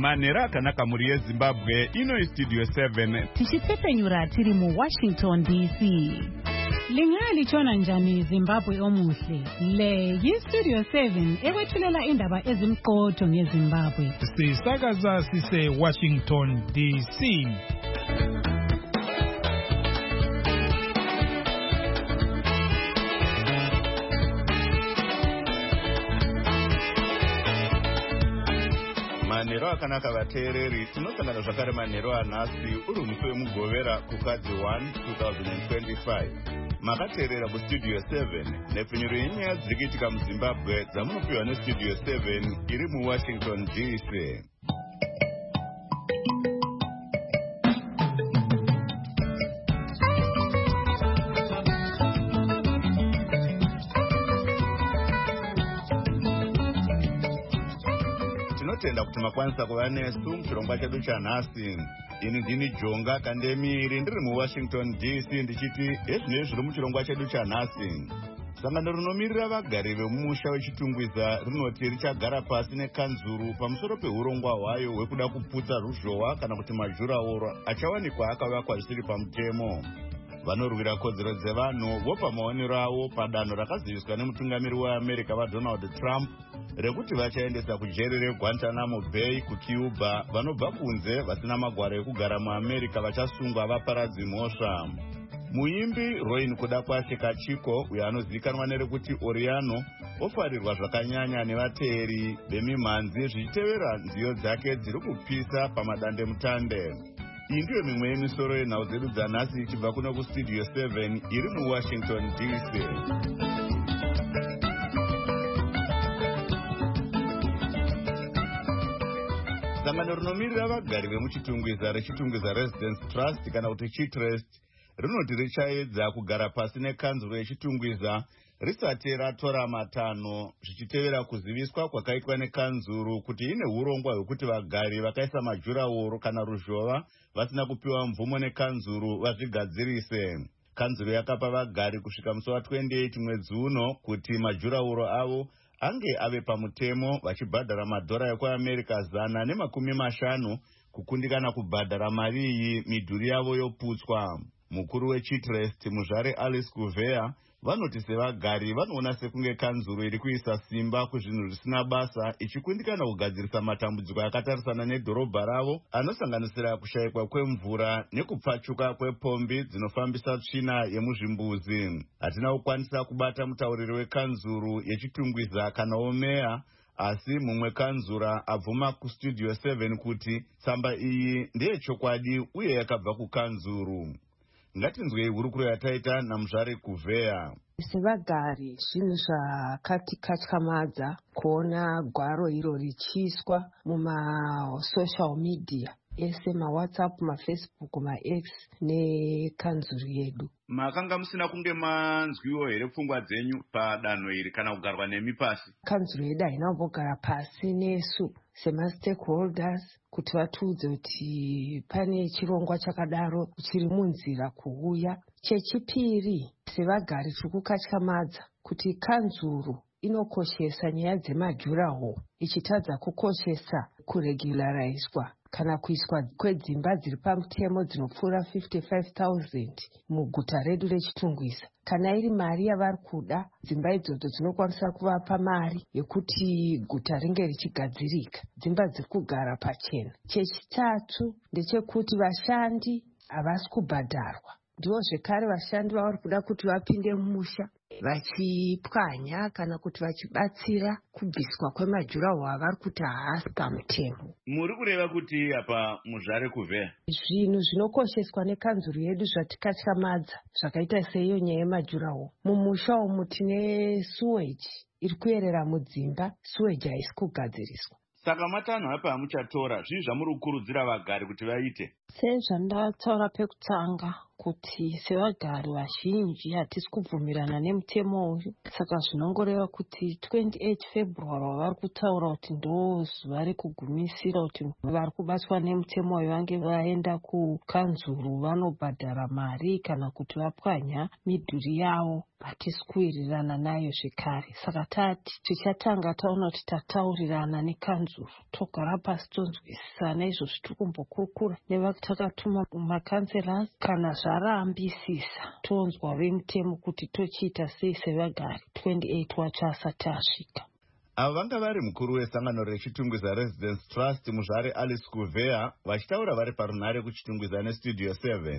Manhero akanaka muri yeZimbabwe, ino Studio 7. Tichitepenyura tiri mu Washington DC. Lingalitshona njani Zimbabwe omuhle? Le yi-Studio 7 ekwethulela indaba ezimqotho ngeZimbabwe. Sisakaza sise Washington DC. Manhero akanaka vateereri, tinosangana zvakare manhero anhasi uri musi wemugovera kukadzi 1 2025. Makateerera kuStudio 7 nepfenyuro yenyaya dziri kuitika muZimbabwe dzamunopiwa neStudio 7 iri muWashington DC. Tinotenda kuti makwanisa kuva nesu muchirongwa chedu chanhasi. Ini ndini Jonga Kandemiri ndiri muWashington DC ndichiti ezvinezvi zviri muchirongwa chedu chanhasi. Sangano rinomirira vagari vemumusha wechitungwiza rinoti richagara pasi nekanzuru pamusoro peurongwa hwayo hwekuda kuputsa ruzhowa kana kuti majuraoro achawanikwa akavakwa zvisiri pamutemo. Vanorwira kodzero dzevanhu vopa maonero avo padanho rakaziviswa nemutungamiri weAmerica vaDonald Trump rekuti vachaendesa kujeri reGuantanamo Bay kuCuba vanobva kunze vasina magwaro ekugara muAmerica vachasungwa vaparadzi mhosva. Muimbi Roin kuda kwake Kachiko, uyo anozivikanwa nerekuti Oriano, ofarirwa zvakanyanya nevateeri vemimhanzi zvichitevera nziyo dzake dziri kupisa pamadandemutande. Iyi ndiyo mimwe yemisoro yenhau dzedu dzanhasi ichibva kuno kuStudio 7 iri muWashington DC. Sangano rinomirira vagari vemuchitungwiza rechitungwiza Residence Trust kana kuti Chitrust rinoti richaedza kugara pasi nekanzuro yechitungwiza risati ratora matanho zvichitevera kuziviswa kwakaitwa nekanzuro kuti ine urongwa hwekuti vagari vakaisa majuraoro kana ruzhova vasina kupiwa mvumo nekanzuro vazvigadzirise. Kanzuro yakapa vagari kusvika musi wa28 mwedzi uno kuti majuraoro avo ange ave pamutemo vachibhadhara madhora ekuAmerica 150 kukundikana kubhadhara mari iyi midhuri yavo yoputswa. Mukuru weChitrust muzvare Alice Kuvea vanoti sevagari vanoona sekunge kanzuro iri kuisa simba kuzvinhu zvisina basa ichikundikana kugadzirisa matambudziko akatarisana nedhorobha ravo anosanganisira kushayikwa kwemvura nekupfachuka kwepombi dzinofambisa tsvina yemuzvimbuzi. Hatina kukwanisa kubata mutauriri wekanzuro yechitungwiza kanawo meya, asi mumwe kanzura abvuma kuStudio 7 kuti tsamba iyi ndeyechokwadi uye yakabva kukanzuro. Ngatinzwei hurukuro yataita namuzvare Kuvea. Sevagari zvinhu zvakatikatyamadza kuona gwaro iro richiiswa mumasocial media ese maWhatsApp, maFacebook, maX nekanzuro yedu. Makanga musina kunge manzwiwo here pfungwa dzenyu padanho iri kana kugarwa nemi pasi? Kanzuro yedu haina kumbogara pasi nesu semastakeholders kuti vatiudze kuti pane chirongwa chakadaro chiri munzira kuuya. Chechipiri, sevagari tiri kukatyamadza kuti kanzuro inokoshesa nyaya dzemajuraho ichitadza kukoshesa kuregularizwa kana kuiswa kwedzimba dziri pamutemo dzinopfuura 55,000 muguta redu rechitungwiza. Kana iri mari yavari kuda, dzimba idzodzo dzinokwanisa kuvapa mari yekuti guta ringe richigadzirika, dzimba dziri kugara pachena. Chechitatu ndechekuti vashandi havasi kubhadharwa. Ndivo zvekare vashandi vavari kuda kuti vapinde mumusha vachipwanya kana kuti vachibatsira kubviswa kwemajuraho avari kuti haasi pamutemo. Muri kureva kuti apa muzvare Kuvea zvinhu zvinokosheswa nekanzuro yedu zvatikatyamadza zvakaita seiyo nyaya yemajuraho. Mumusha umu tine sewage iri kuyerera mudzimba, sewage haisi kugadziriswa. Saka matanho apa amuchatora zvii zvamuri kukurudzira vagari kuti vaite? Sezvandataura pekutanga, kuti sevagari vazhinji hatisi kubvumirana nemutemo uyu. Saka zvinongoreva kuti 28 February vari kutaura kuti ndo zuva rekugumisira kuti vari kubatwa nemutemo uyu vange vaenda kukanzuru vanobhadhara mari kana kuti vapwanya midhuri yavo. Hatisi kuwirirana nayo zvekare. Saka tati tichatanga taona kuti tataurirana nekanzuru, togara pasi tonzwisisana izvozvi tiri kumbokurukura nevatakatuma makanseras. Kana zvarambisisa tonzwa vemutemo kuti tochiita sei sevagari 28 wacho asati asvika. Ava vanga vari mukuru wesangano rechitungwiza Residence Trust muzvare Alice Kuvea vachitaura vari parunhare kuchitungwiza nestudio 7.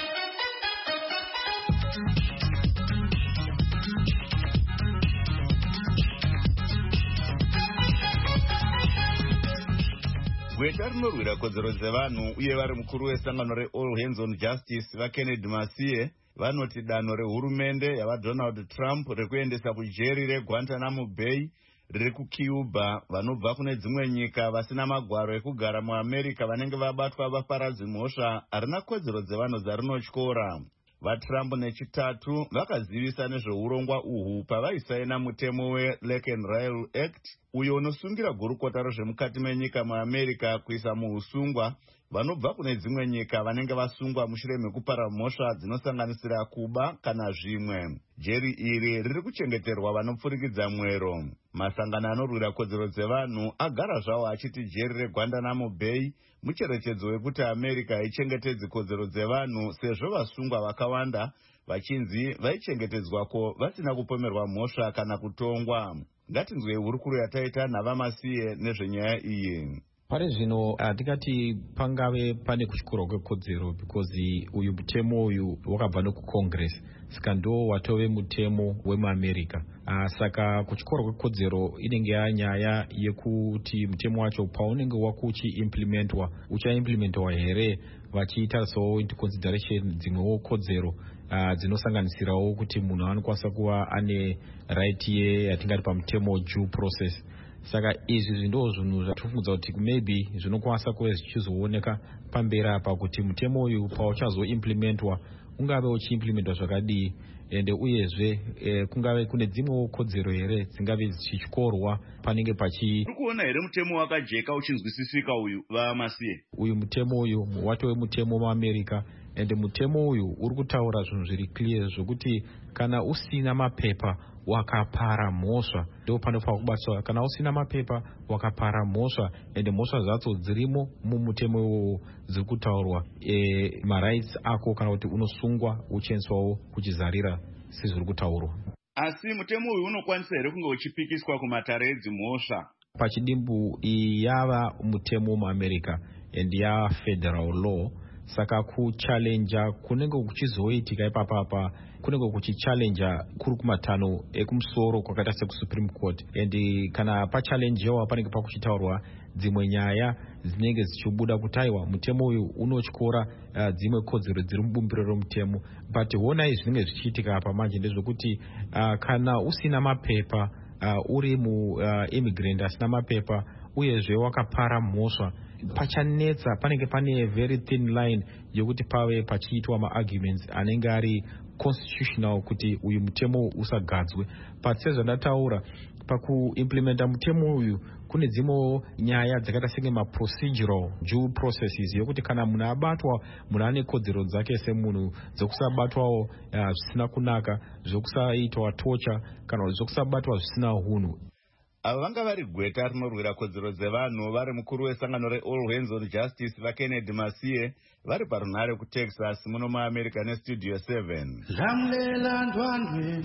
Gweta rinorwira kodzero dzevanhu uye vari mukuru wesangano reAll Hands on Justice vaKennedy Masiye vanoti danho rehurumende yavaDonald Trump rekuendesa kujeri reGuantanamo Bay riri kuCuba vanobva kune dzimwe nyika vasina magwaro ekugara muAmerica vanenge vabatwa vaparadzi mhosva harina kodzero dzevanhu dzarinotyora. VaTrump nechitatu vakazivisa nezveurongwa uhu pavaisaina mutemo weLake and Rail Act uyo unosungira gurukota rezvemukati menyika muAmerica kuisa muusungwa vanobva kune dzimwe nyika vanenge vasungwa mushure mekupara mhosva dzinosanganisira kuba kana zvimwe. Jeri iri riri kuchengeterwa vanopfurikidza mwero. Masangano anorwira kodzero dzevanhu agara zvawo achiti jeri reGuantanamo Bay mucherechedzo wekuti America haichengetedzi kodzero dzevanhu sezvo vasungwa vakawanda vachinzi vaichengetedzwako vasina kupomerwa mhosva kana kutongwa. Ngatinzwei hurukuro yataita naVamasiye nezvenyaya iyi. Pari zvino hatikati pangave pane kutyora kwekodzero because uyu mutemo uyu wakabva nokucongress saka ndo watove mutemo wemuAmerica. Saka kutyora kwekodzero inenge yanyaya yekuti mutemo wacho paunenge wakuchiimplementwa uchaimplementwa here vachiitarisawo into consideration dzimwewo kodzero dzinosanganisirawo kuti munhu anokwanisa kuva ane right yatingati pamutemo due process. Saka izvi zvindo zvinhu zvatofungudza kuti maybe zvinokwanisa kuve zvichizooneka pamberi apa kuti mutemo uyu pauchazoimplementwa ungave uchiimplementwa zvakadii ende uyezve kungave kune dzimwewo kodzero here dzingave dzichityorwa panenge uri kuona here mutemo wakajeka uchinzwisisika uyu vaMasiye? Uyu mutemo uyu watove mutemo muAmerica ende mutemo uyu uri kutaura zvinhu zviri clear zvokuti kana usina mapepa wakapara mhosva ndo panofanira kubatswa. Kana usina mapepa wakapara mhosva ende mhosva dzacho dzirimo mumutemo iwowo dziri kutaurwa marights ako kana kuti unosungwa uchiendeswawo kuchizarira sezviri kutaurwa. Asi mutemo uyu unokwanisa here kunge uchipikiswa kumatare edzimhosva? Pachidimbu iyi yava mutemo muAmerica and yava federal law. Saka kuchallenja kunenge kuchizoitika ipapapa kunenge kuchichallenja kuri kumatanho ekumusoro kwakaita sekusupreme court and kana pachallenjewa panenge pakuchitaurwa dzimwe nyaya dzinenge zichibuda kutaiwa mutemo uyu unotyora dzimwe kodzero dziri mubumbiro romutemo. But honai zvinenge zvichiitika apa manje ndezvekuti kana usina mapepa uri muimmigrant asina mapepa uyezve wakapara mhosva pachanetsa panenge pane very thin line yokuti pave pachiitwa maarguments anenge ari constitutional kuti uyu mutemo usagadzwe. But sezvandataura pakuimplementa mutemo uyu kune dzimwewo nyaya dzakaita senge maprocedural due processes yokuti kana munhu abatwa munhu ane kodzero dzake semunhu dzokusabatwawo zvisina kunaka zvokusaitwa torture kana zvokusabatwa zvisina hunhu. Ava vanga vari gweta rinorwira kodzero dzevanhu vari mukuru wesangano reAll Hands on Justice vaKennedy Masiye vari parunhare kuTexas muno muAmerica nestudio 7. Lamlela ndwandwe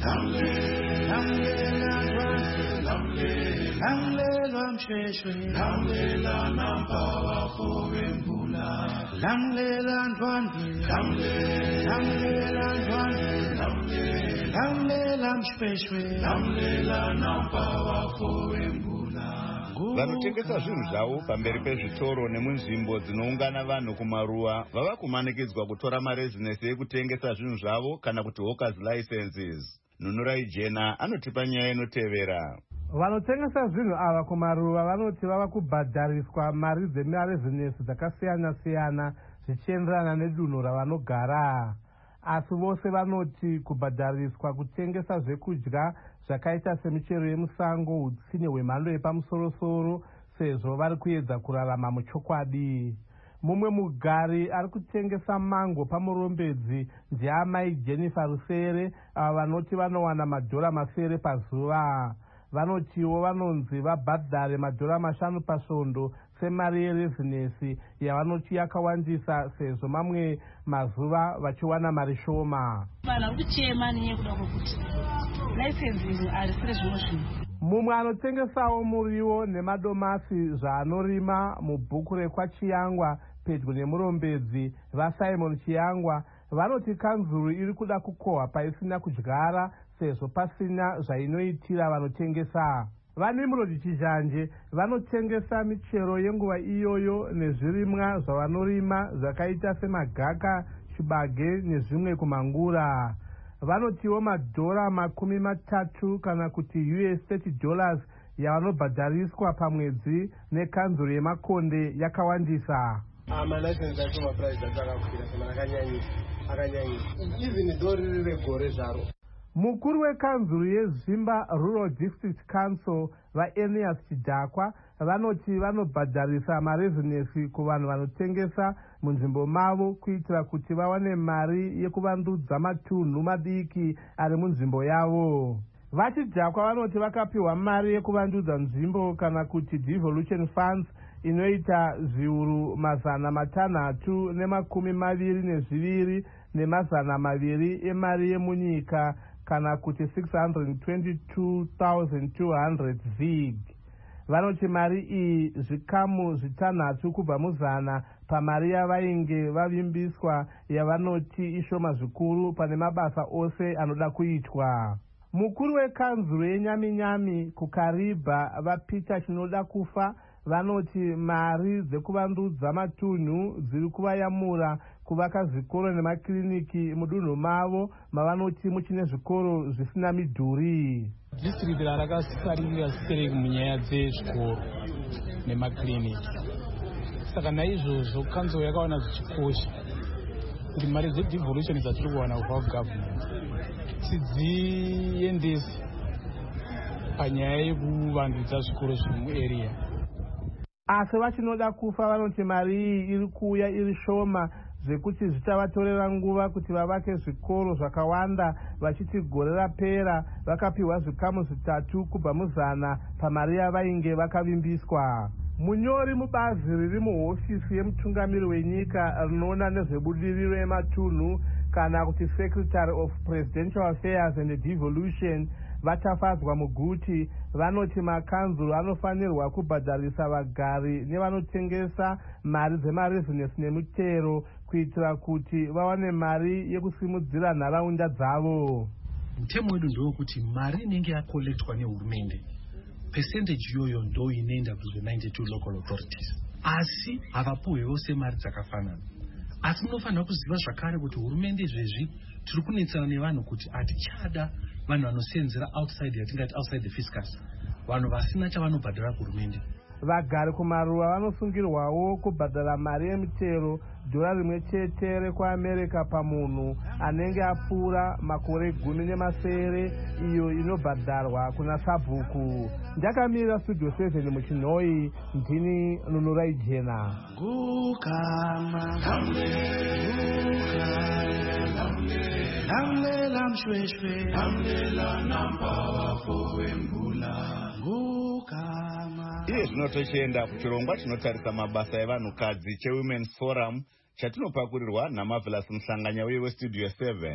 lamlela msheshwe lamlela nampawa fowembula lamlela ndwandwe lamlela msheshwe lamlela nampawa fowembula. Vanotengesa zvinhu zvavo pamberi pezvitoro nemunzvimbo dzinoungana vanhu kumaruwa vava kumanikidzwa kutora marezinesi ekutengesa zvinhu zvavo kana kuti hawkers licenses. Nunurai Jena anotipa nyaya inotevera. Vanotengesa zvinhu ava kumaruwa vanoti vava kubhadhariswa mari dzemarezinesi dzakasiyana siyana zvichienderana nedunhu ravanogara. asi vose vanoti kubhadhariswa kutengesa zvekudya zvakaita semichero yemusango, utsinye hwemhando yepamusoro-soro, sezvo vari kuedza kurarama muchokwadi. Mumwe mugari ari kutengesa mango pamurombedzi ndiamai Jennifer Rusere, ava vanoti vanowana $masere pazuva. Vanotiwo vanonzi vabhadhare $5 pasvondo semari yerezinesi yavanoti yakawandisa, sezvo mamwe mazuva vachiwana mari shoma. Mumwe anotengesawo muriwo nemadomasi zvaanorima mubhuku rekwaChiyangwa pedyo nemurombedzi vaSimon Chiyangwa vanoti kanzuru iri kuda kukohwa paisina kudyara, sezvo pasina zvainoitira vanotengesa. VaNimrod Chizhanje vanotengesa michero yenguva iyoyo nezvirimwa zvavanorima zvakaita semagaka, chibage nezvimwe kumangura. Vanotiwo $30 kana kuti $30 yavanobhadhariswa pamwedzi nekanzuru yemakonde yakawandisa. Malaisensi acho mapuraizi acho akakwira sema akanyanyisa even dori regore zvaro. Mukuru wekanzuru yeZimba Rural District Council vaEnias Chidhakwa vanoti vanobhadharisa marezinesi kuvanhu vanotengesa munzvimbo mavo kuitira kuti vawane mari yekuvandudza matunhu madiki ari munzvimbo yavo. VaChidhakwa vanoti vakapiwa mari yekuvandudza nzvimbo kana kuti devolution funds inoita $622 nemazana-200 emari yemunyika kana kuti 622,200 vig. Vanoti mari iyi zvikamu 6 kubva muzana pamari yavainge vavimbiswa yavanoti ishoma zvikuru pane mabasa ose anoda kuitwa. Mukuru wekanzuru yeNyaminyami kuKaribha vaPeter Chinoda Kufa vanoti mari dzekuvandudza matunhu dziri kuvayamura kuvaka zvikoro nemakiriniki mudunhu mavo mavanoti muchine zvikoro zvisina midhuri. District rakasarira sere munyaya dzezvikoro nemakiriniki. Saka naizvozvo kanzuro yakaona zvichikosha kuti mari dzedevolution dzatiri kuwana kubva kugovernment tidziendese panyaya yekuvandudza zvikoro zviri muarea. Asi vaChinoda Kufa vanoti mari iyi iri kuuya iri shoma zvekuti zvichavatorera nguva kuti vavake zvikoro zvakawanda, vachiti gore rapera vakapiwa zvikamu 3 kubva muzana pamari yavainge vakavimbiswa. Munyori mubazi riri muhofisi yemutungamiri wenyika rinoona nezvebudiriro yematunhu kana kuti Secretary of Presidential Affairs and Devolution vatafadzwa muguti vanoti makanzuru anofanirwa kubhadharisa vagari nevanotengesa mari dzemarezinesi nemutero kuitira kuti vawane mari yekusimudzira nharaunda dzavo. Mutemo wedu ndokuti mari inenge yakolektwa nehurumende percentage iyoyo ndo inoenda kuzve92 local authorities, asi havapuhwe vose mari dzakafanana. Asi munofanira kuziva zvakare kuti hurumende izvezvi tiri kunetsana nevanhu kuti hatichada vanhu vanosenzera outside, yatingati outside the fiscus, vanhu vasina chavanobhadhara kuhurumende. Vagari kumaruwa vanosungirwawo kubhadhara mari yemitero $1 rekuAmerica pamunhu anenge apfuura makore 10 iyo inobhadharwa kuna sabhuku. Ndakamirira Studio 7 muChinoi, ndini Nunurai Jena. Iye zvino tochienda kuchirongwa chinotarisa mabasa evanhukadzi cheWomen's Forum chatinopakurirwa naMarvelous Muhlanganya uye weStudio 7.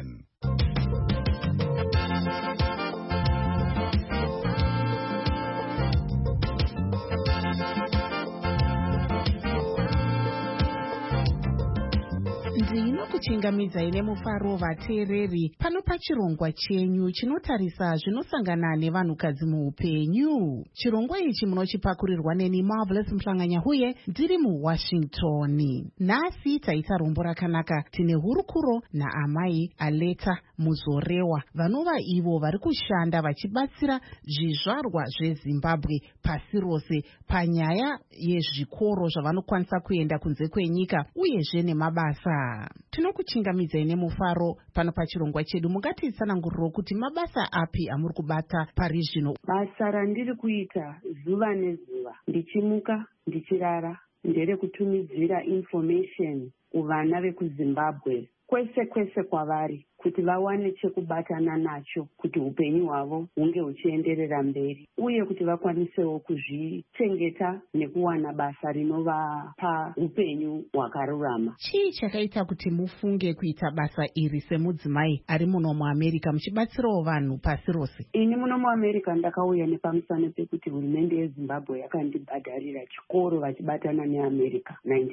Ndinokuchingamidzai nemufaro vateereri pano pachirongwa chenyu chinotarisa zvinosangana nevanhukadzi muupenyu. Chirongwa ichi munochipakurirwa neni Marvelous Muhlanganya uye ndiri muWashington. Nhasi taita rombo rakanaka, tine hurukuro naamai Aleta muzorewa vanova ivo vari kushanda vachibatsira zvizvarwa zvezimbabwe pasi rose panyaya yezvikoro zvavanokwanisa kuenda kunze kwenyika uyezve nemabasa. Tinokuchingamidzai nemufaro pano pachirongwa chedu. Mungatitsananguriro kuti mabasa api amuri kubata pari zvino? Basa randiri kuita zuva nezuva ndichimuka ndichirara nderekutumidzira information kuvana vekuzimbabwe kwese kwese kwavari kuti vawane chekubatana nacho kuti upenyu hwavo hunge huchienderera mberi uye kuti vakwanisewo kuzvichengeta nekuwana basa rinovapa upenyu hwakarurama. Chii chakaita kuti mufunge kuita basa iri semudzimai ari muno muAmerica muchibatsirawo vanhu pasi rose? Ini muno muAmerica ndakauya nepamusana pekuti hurumende yeZimbabwe yakandibhadharira chikoro vachibatana neAmerica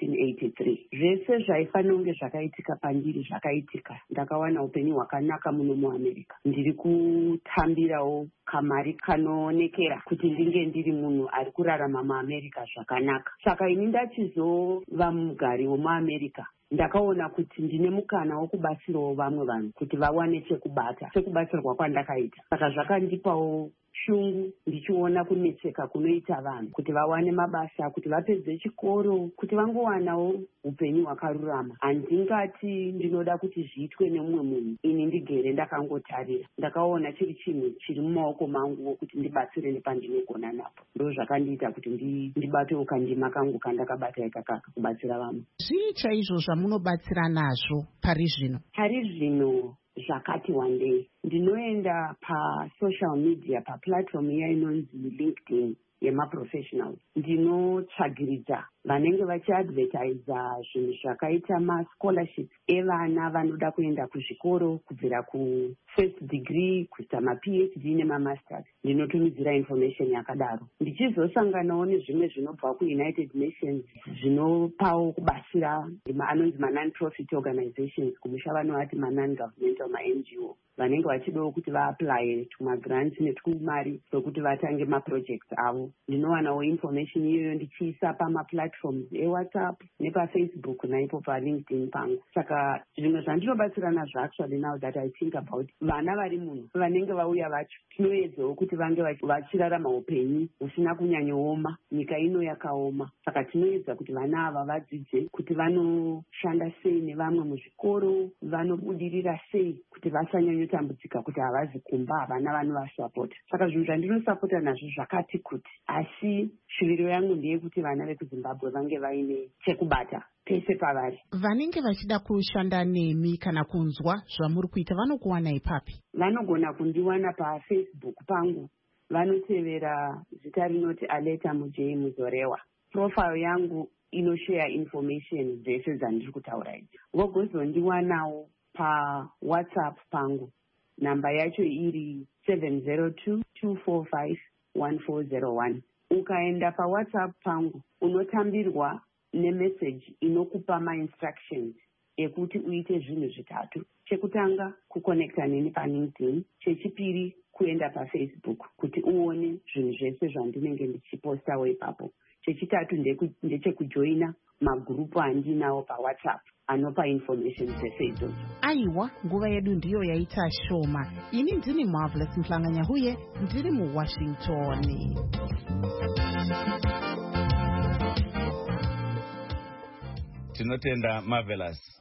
1983. Zvese zvaifanira kunge zvakaitika pandiri zvakaitika. Ndakawana upenyu hwakanaka muno muAmerica. Ndiri kutambirawo kamari kanoonekera kuti ndinge ndiri munhu ari kurarama muAmerica zvakanaka. Saka ini ndachizova mugari womuAmerica ndakaona kuti ndine mukana wokubatsirawo vamwe vanhu kuti vawane chekubatsirwa kwandakaita. Saka zvakandipawo shungu ndichiona kunetseka kunoita vanhu kuti vawane mabasa, kuti vapedze chikoro, kuti vangowanawo upenyu hwakarurama. Handingati ndinoda kuti zviitwe nemumwe munhu, ini ndigere ndakangotarira. Ndakaona chiri chinhu chiri mumaoko mangu wokuti ndibatsire nepandinogona napo. Ndo zvakandiita kuti ndibatewo kandima kangu kandakabata ikaka kubatsira vamwe. Zvii chaizvo zvamunobatsira nazvo pari zvino? Pari zvino zvakati wandei. Ndinoenda pasocial media, paplatform iya inonzi LinkedIn yemaprofessionals. Ndinotsvagiridza vanenge vachiadvertisa zvinhu zvakaita mascholarship evana vanoda kuenda kuzvikoro kubvira kufirst degree kuita maPhD nemamasters. Ndinotumidzira information yakadaro. Ndichizosanganawo nezvimwe zvinobva kuUnited Nations zvinopawo kubatsira anonzi non-profit organizations, kumusha vanovati non-governmental NGO, vanenge vachidawo kuti vaapply tumagrants netumari sokuti vatange maprojects avo. Ndinowanawo information iyoyo ndichiisa pamaplatforms eWhatsApp nepafacebook naipo paLinkedIn pangu. Saka zvimwe zvandinobatsira nazvo actually now that I think about, vana vari muno vanenge vauya vacho tinoedzawo kuti vange vachirarama upenyu husina kunyanyooma. Nyika ino yakaoma, saka tinoedza kuti vana ava vadzidze kuti vanoshanda sei nevamwe muzvikoro, vanobudirira sei kuti vasanyanyotambudzika kuti havazi kumba, havana vanovasapota. Saka zvinhu zvandinosapota nazvo zvakati kuti, asi shuviro yangu ndeyekuti vana vekuZimbabwe vange vaine chekubata pese pavari. Vanenge vachida kushanda nemi kana kunzwa zvamuri kuita vanokuwana ipapi? Vanogona kundiwana paFacebook pangu, vanotevera zita rinoti Aleta Mujei Muzorewa. Profile yangu inoshare information dzese dzandiri kutaura idzi. Vogozondiwanawo paWhatsApp pangu, namba yacho iri 702-245-1401. Ukaenda paWhatsApp pangu unotambirwa nemessage inokupa mainstructions ekuti uite zvinhu zvitatu. Chekutanga kuconnecta neni paLinkedIn, chechipiri kuenda paFacebook kuti uone zvinhu zvese zvandinenge ndichipostawo ipapo, chechitatu ndechekujoina magrupu andinawo paWhatsApp anopa information dzese idzodzo. Aiwa, nguva yedu ndiyo yaita shoma. Ini ndini Marvelous Mhlanganyahuye, ndiri muWashington. Tinotenda Marvelous.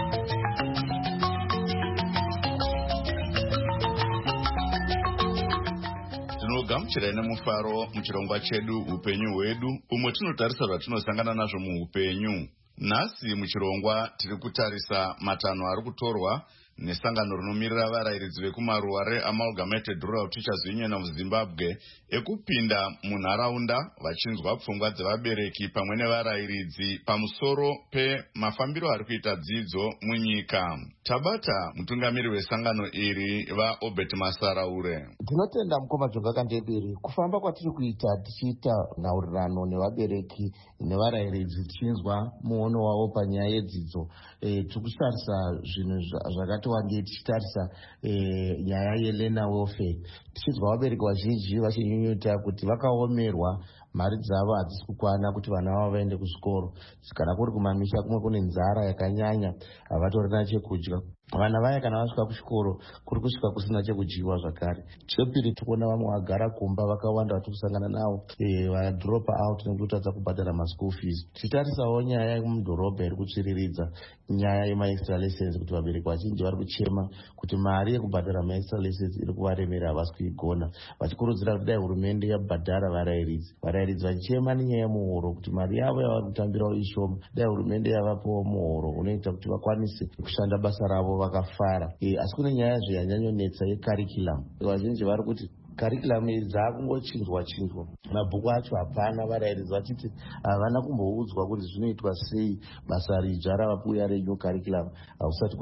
Tinogamuchirai nemufaro muchirongwa chedu upenyu hwedu, umwe tinotarisa zvatinosangana nazvo muupenyu. Nhasi muchirongwa tiri kutarisa matanho ari kutorwa nesangano rinomirira varayiridzi vekumaruwa reAmalgamated Rural Teachers Union of Zimbabwe ekupinda munharaunda vachinzwa pfungwa dzevabereki pamwe nevarayiridzi pamusoro pemafambiro ari kuita dzidzo munyika. Tabata mutungamiri wesangano iri vaObert Masaraure. Tinotenda mukoma Dzongakandebere kufamba kwatiri kuita tichiita nhaurirano nevabereki nevarayiridzi tichinzwa muono wavo panyaya yedzidzo. Tikutarisa zvinhu zvakati wandei tichitarisa nyaya yeLearner Welfare. Tichizwa vabereki vazhinji vachinyunyuta kuti vakaomerwa, mari dzavo hadzisi kukwana kuti vana vavo vaende kuzvikoro. Kana kuri kumamisha kumwe kune nzara yakanyanya, havatorina chekudya. vana vaya kana vasvika kuchikoro kuri kusvika kusina chekudyiwa zvakare. Chepiri tikuona vamwe vagara kumba vakawanda vatiri kusangana navo vadropa out nekuti kutadza kubhadhara maschool fees. Tichitarisawo nyaya yemudhorobha iri kutsviriridza nyaya yemaextra lessons kuti vabereki vazhinji vari kuchema kuti mari yekubhadhara maextra lessons iri kuvaremera havasi kuigona, vachikurudzira kuti dai hurumende yabhadhara varayiridzi vachichema nenyaya yemuhoro kuti mari yavo yavari kutambirawo ishoma, dai hurumende yavapowo muhoro unoita kuti vakwanise kushanda basa ravo vakafara. Asi kune nyaya zveyanyanyonetsa yekarikulamu. Vazhinji vari kuti karikulamu idzi dzakungochinjwa mabhuku acho hapana, varayiridzi vachiti havana kumboudzwa kuti zvinoitwa sei basa ridzva ravapuya renyu karikulamu hausati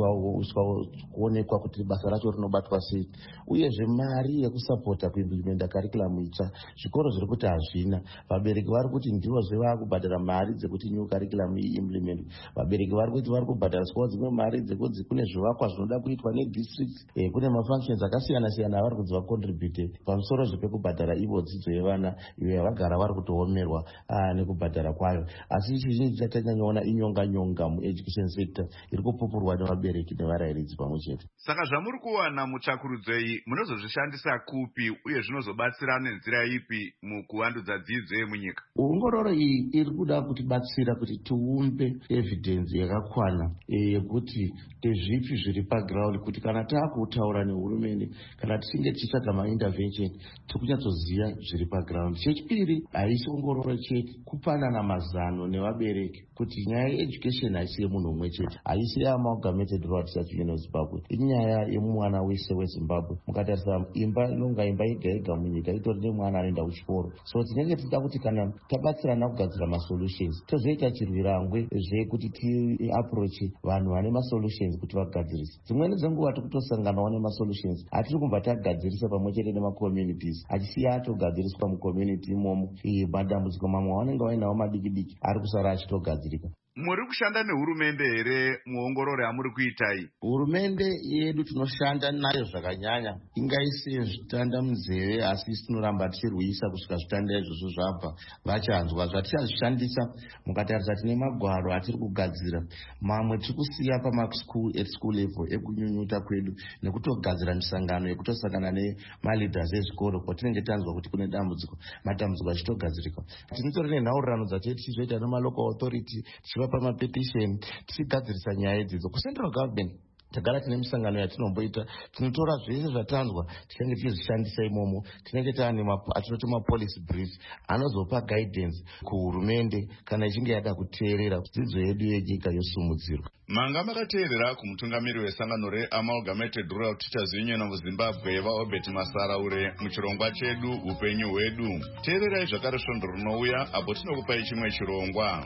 kuonekwa kuti basa racho rinobatwa sei. Uyezve mari yekusapota kuimplimenta karikulamu itsva zvikoro zviri kuti hazvina. Vabereki vari kuti ndivozve vaakubhadhara mari dzekuti new karikulamu iimplement. Vabereki vari kuti vari kubhadhariswawo dzimwe mari dzekuti kune zvivakwa zvinoda kuitwa nedistrict, kune mafunctions akasiyana siyana avari kunzi vacontribute pamusoro zvepekubhadhara ivo dzidzo yevana iyo yavagara vari kutoomerwa nekubhadhara kwayo. Asi chizhinji chatanyanyaona inyonga mueducation sector iri kupupurwa nevabereki nevarayiridzi pamwe chete. Saka zvamuri kuwana mutsvakurudzo iyi munozozvishandisa kupi uye zvinozobatsira nenzira ipi mukuvandudza dzidzo yemunyika? Ongororo iyi iri kuda kutibatsira kuti tiumbe evidence yakakwana yekuti ndezvipi zviri paground, kuti kana taakutaura nehurumende kana tichinge tichitsvaga maintervention tiri kunyatsoziva zviri paground. Chechipiri, haisi ongororo chete, kupanana mazano nevabereki kuti nyaya yeeducation haisi yemunhu umwe chete, haisi yeamalgamated rural teachers union of Zimbabwe, inyaya yemwana wese weZimbabwe. Mukatarisa imba inonga imba yega yega munyika itori nemwana anoenda kuchikoro. So tinenge tichida kuti kana tabatsirana kugadzira masolutions tozoita chirwirangwe zvekuti tiapproach vanhu vane masolutions kuti vagadzirise. Dzimweni dzenguva tikutosanganawo nemasolutions hatiri kubva tagadzirisa pamwe chete nemacommunities, achisiya atogadziriswa mucommunity imomo. Madambudziko mamwe avanenge vainawo madiki ari kusara achitogadzirika. Muri kushanda nehurumende here muongororo yamuri kuitai? Hurumende yedu tinoshanda nayo zvakanyanya, ingaise zvitanda munzeve, asi tinoramba tichirwisa kusvika zvitanda izvozvo zvabva vachanzwa. Zvatichazvishandisa mukatarisa tine magwaro atiri kugadzira, mamwe tiri kusiya school level ekunyunyuta kwedu nekutogadzira misangano yekutosangana nemaleaders ezvikoro kwatinenge tanzwa kuti kune matambudziko achitogadzirika. Tinotori nenhaurirano dzatete tichizoita nemalocal authority tichivapa mapetition tichigadzirisa nyaya idzidzo. Kucentral government tagara tine misangano yatinomboita, tinotora zvese zvatanzwa tichange tichizvishandisa imomo. Tinenge taane atinoti mapolicy briefs anozopa guidance kuhurumende kana ichinge yada kuteerera dzidzo yedu yenyika yosumudzirwa. Manga makateerera kumutungamiri wesangano reAmalgamated Rural Teachers Union of Zimbabwe vaObert Masaraure muchirongwa chedu upenyu hwedu. Teererai zvakare svondo rinouya apo tinokupai chimwe chirongwa.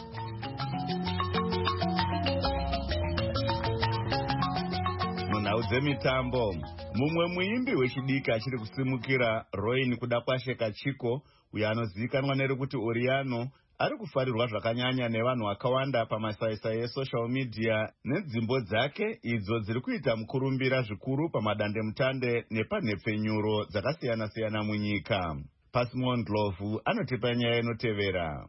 Munhau dzemitambo, mumwe muimbi wechidiki achiri kusimukira Roin kuda kwasheka Chiko, uyo anozivikanwa nerekuti Oriano, ari kufarirwa zvakanyanya nevanhu vakawanda pamasaisai esocial media nedzimbo dzake idzo dziri kuita mukurumbira zvikuru pamadandemutande nepanhepfenyuro dzakasiyana siyana munyika. Pasimon Ndlovu anotipa nyaya inotevera.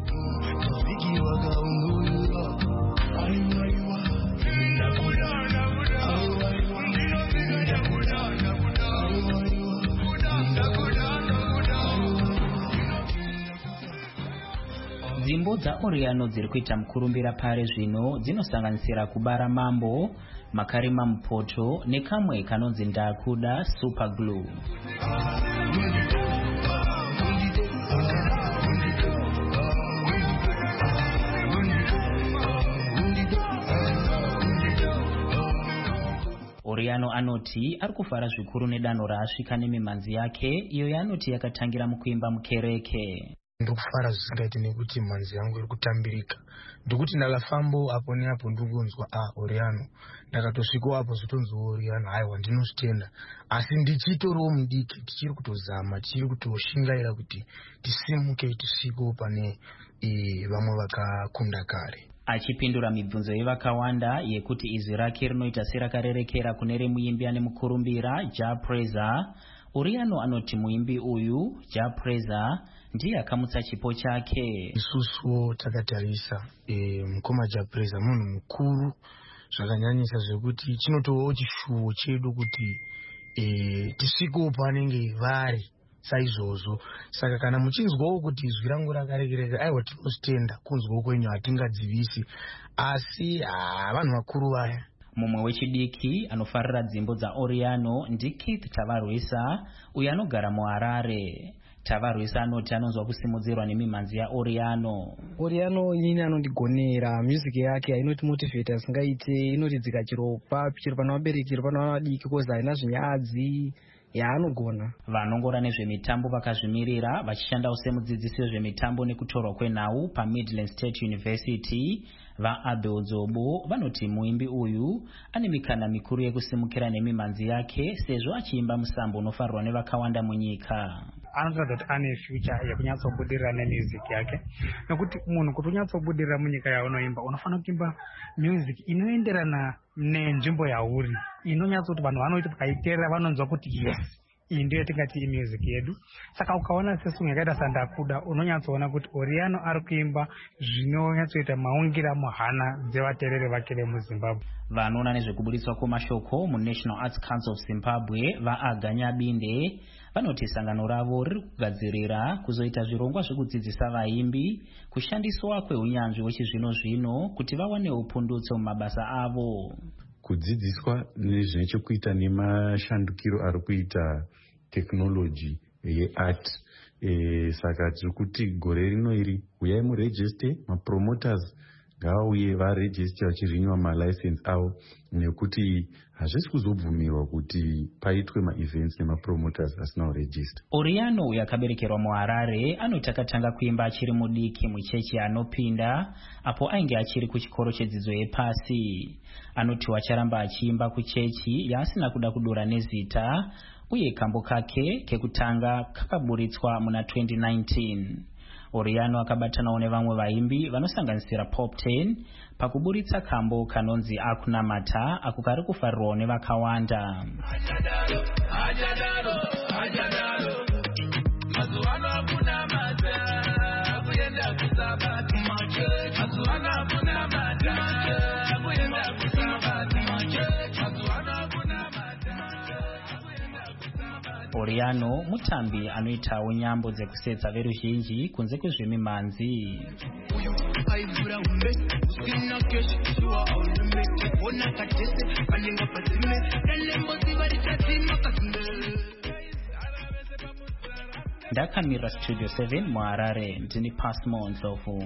Dzimbo dzaOriano dziri kuita mukurumbira pare zvino dzinosanganisira kubara mambo, makarima mupoto nekamwe kanonzi ndakuda super glue. Oriano anoti ari kufara zvikuru nedanho raasvika nemimanzi yake iyo yaanoti yakatangira mukuimba mukereke. Ndiri kufara zvisingaiti nekuti mhanzi yangu iri kutambirika. Ndikuti ndakafambo apo neapo ndikunzwa Oriano, ndakatosvikawo apo zvotonzi Oriano, haiwa ndinositenda. Asi ndichitoriwo mudiki tichiri kutozama, tichiri kutoshingaira kuti tisimuke tisvikewo pane vamwe vakakunda kare. Achipindura mibvunzo yevakawanda yekuti izwi rake rinoita serakarerekera kune remuimbi ane mukurumbira Japreza, Oriano anoti muimbi uyu Japreza ndiye akamutsa chipo chake. Isusuwo takatarisa mukoma Japreza munhu mukuru zvakanyanyisa zvekuti chinotovawo chishuwo chedu kuti tisvikewo panenge vari saizvozvo. Saka kana muchinzwawo kuti izwi rangu rakarekereka, aiwa tinositenda kunzwawo kwenyu hatingadzivisi, asi vanhu vakuru vaya. Mumwe wechidiki anofarira dzimbo dzaOriano ndiKeith Tavarwisa uyo anogara muHarare. Tavarwisa anoti anonzwa kusimudzirwa nemimhanzi yaOriano. Oriano inini anondigonera, music yake inotimotivheta singaite, inotidzika chiropa chiro pana vabereki chiro pana vana vadiki kozi haina zvinyadzi yaanogona. Vanongora nezvemitambo vakazvimirira vachishandawo semudzidzisi wezvemitambo nekutorwa kwenhau paMidland State University vaAbel Dzobo vanoti muimbi uyu ane mikana mikuru yekusimukira nemimhanzi yake sezvo achiimba musambo unofarirwa nevakawanda munyika. Anotaridza kuti ane future yekunyatsobudirira nemusic yake, nekuti munhu kuti unyatsobudirira munyika yaunoimba unofanira kuimba music inoenderana nenzvimbo yauri, inonyatsoti vanhu vanoiti vakaiteerera vanonzwa kuti yes, iyi ndiyo tingati imusic yedu. Saka ukaona sesungu yakaita sandakuda unonyatsoona kuti Oriano ari kuimba zvinonyatsoita maungira muhana dzevateereri vake vemuZimbabwe. Vanoona nezvekubudiswa kwemashoko muNational Arts Council of Zimbabwe vaAganya Binde vanoti sangano ravo riri kugadzirira kuzoita zvirongwa zvekudzidzisa vaimbi kushandiswa kweunyanzvi hwechizvino-zvino kuti vawane upundutso mumabasa avo. Kudzidziswa nezvine chekuita nemashandukiro ari kuita tekinoloji yeart. Saka tiri kuti gore rino iri uyai murejiste, mapromoters ngavauye varejiste vachirinywa malicense avo, nekuti hazvisi kuzobvumirwa kuti paitwe maevents nemapromoters asina kurejista. Oriano uyo akaberekerwa muHarare anoti akatanga kuimba achiri mudiki muchechi anopinda apo ainge achiri kuchikoro chedzidzo yepasi. Anoti acharamba achiimba kuchechi yaasina kuda kudura nezita, uye kambo kake kekutanga kakaburitswa muna 2019. Oriano akabatanawo nevamwe vaimbi vanosanganisira Pop 10 pakuburitsa kambo kanonzi Akunamata ako kari kufarirwawo nevakawanda. Oriano mutambi anoitawo nyambo dzekusetsa veruzhinji kunze kwezvemimhanzi. Ndakamira Studio 7 muHarare, ndini Pasmo Ndlovu.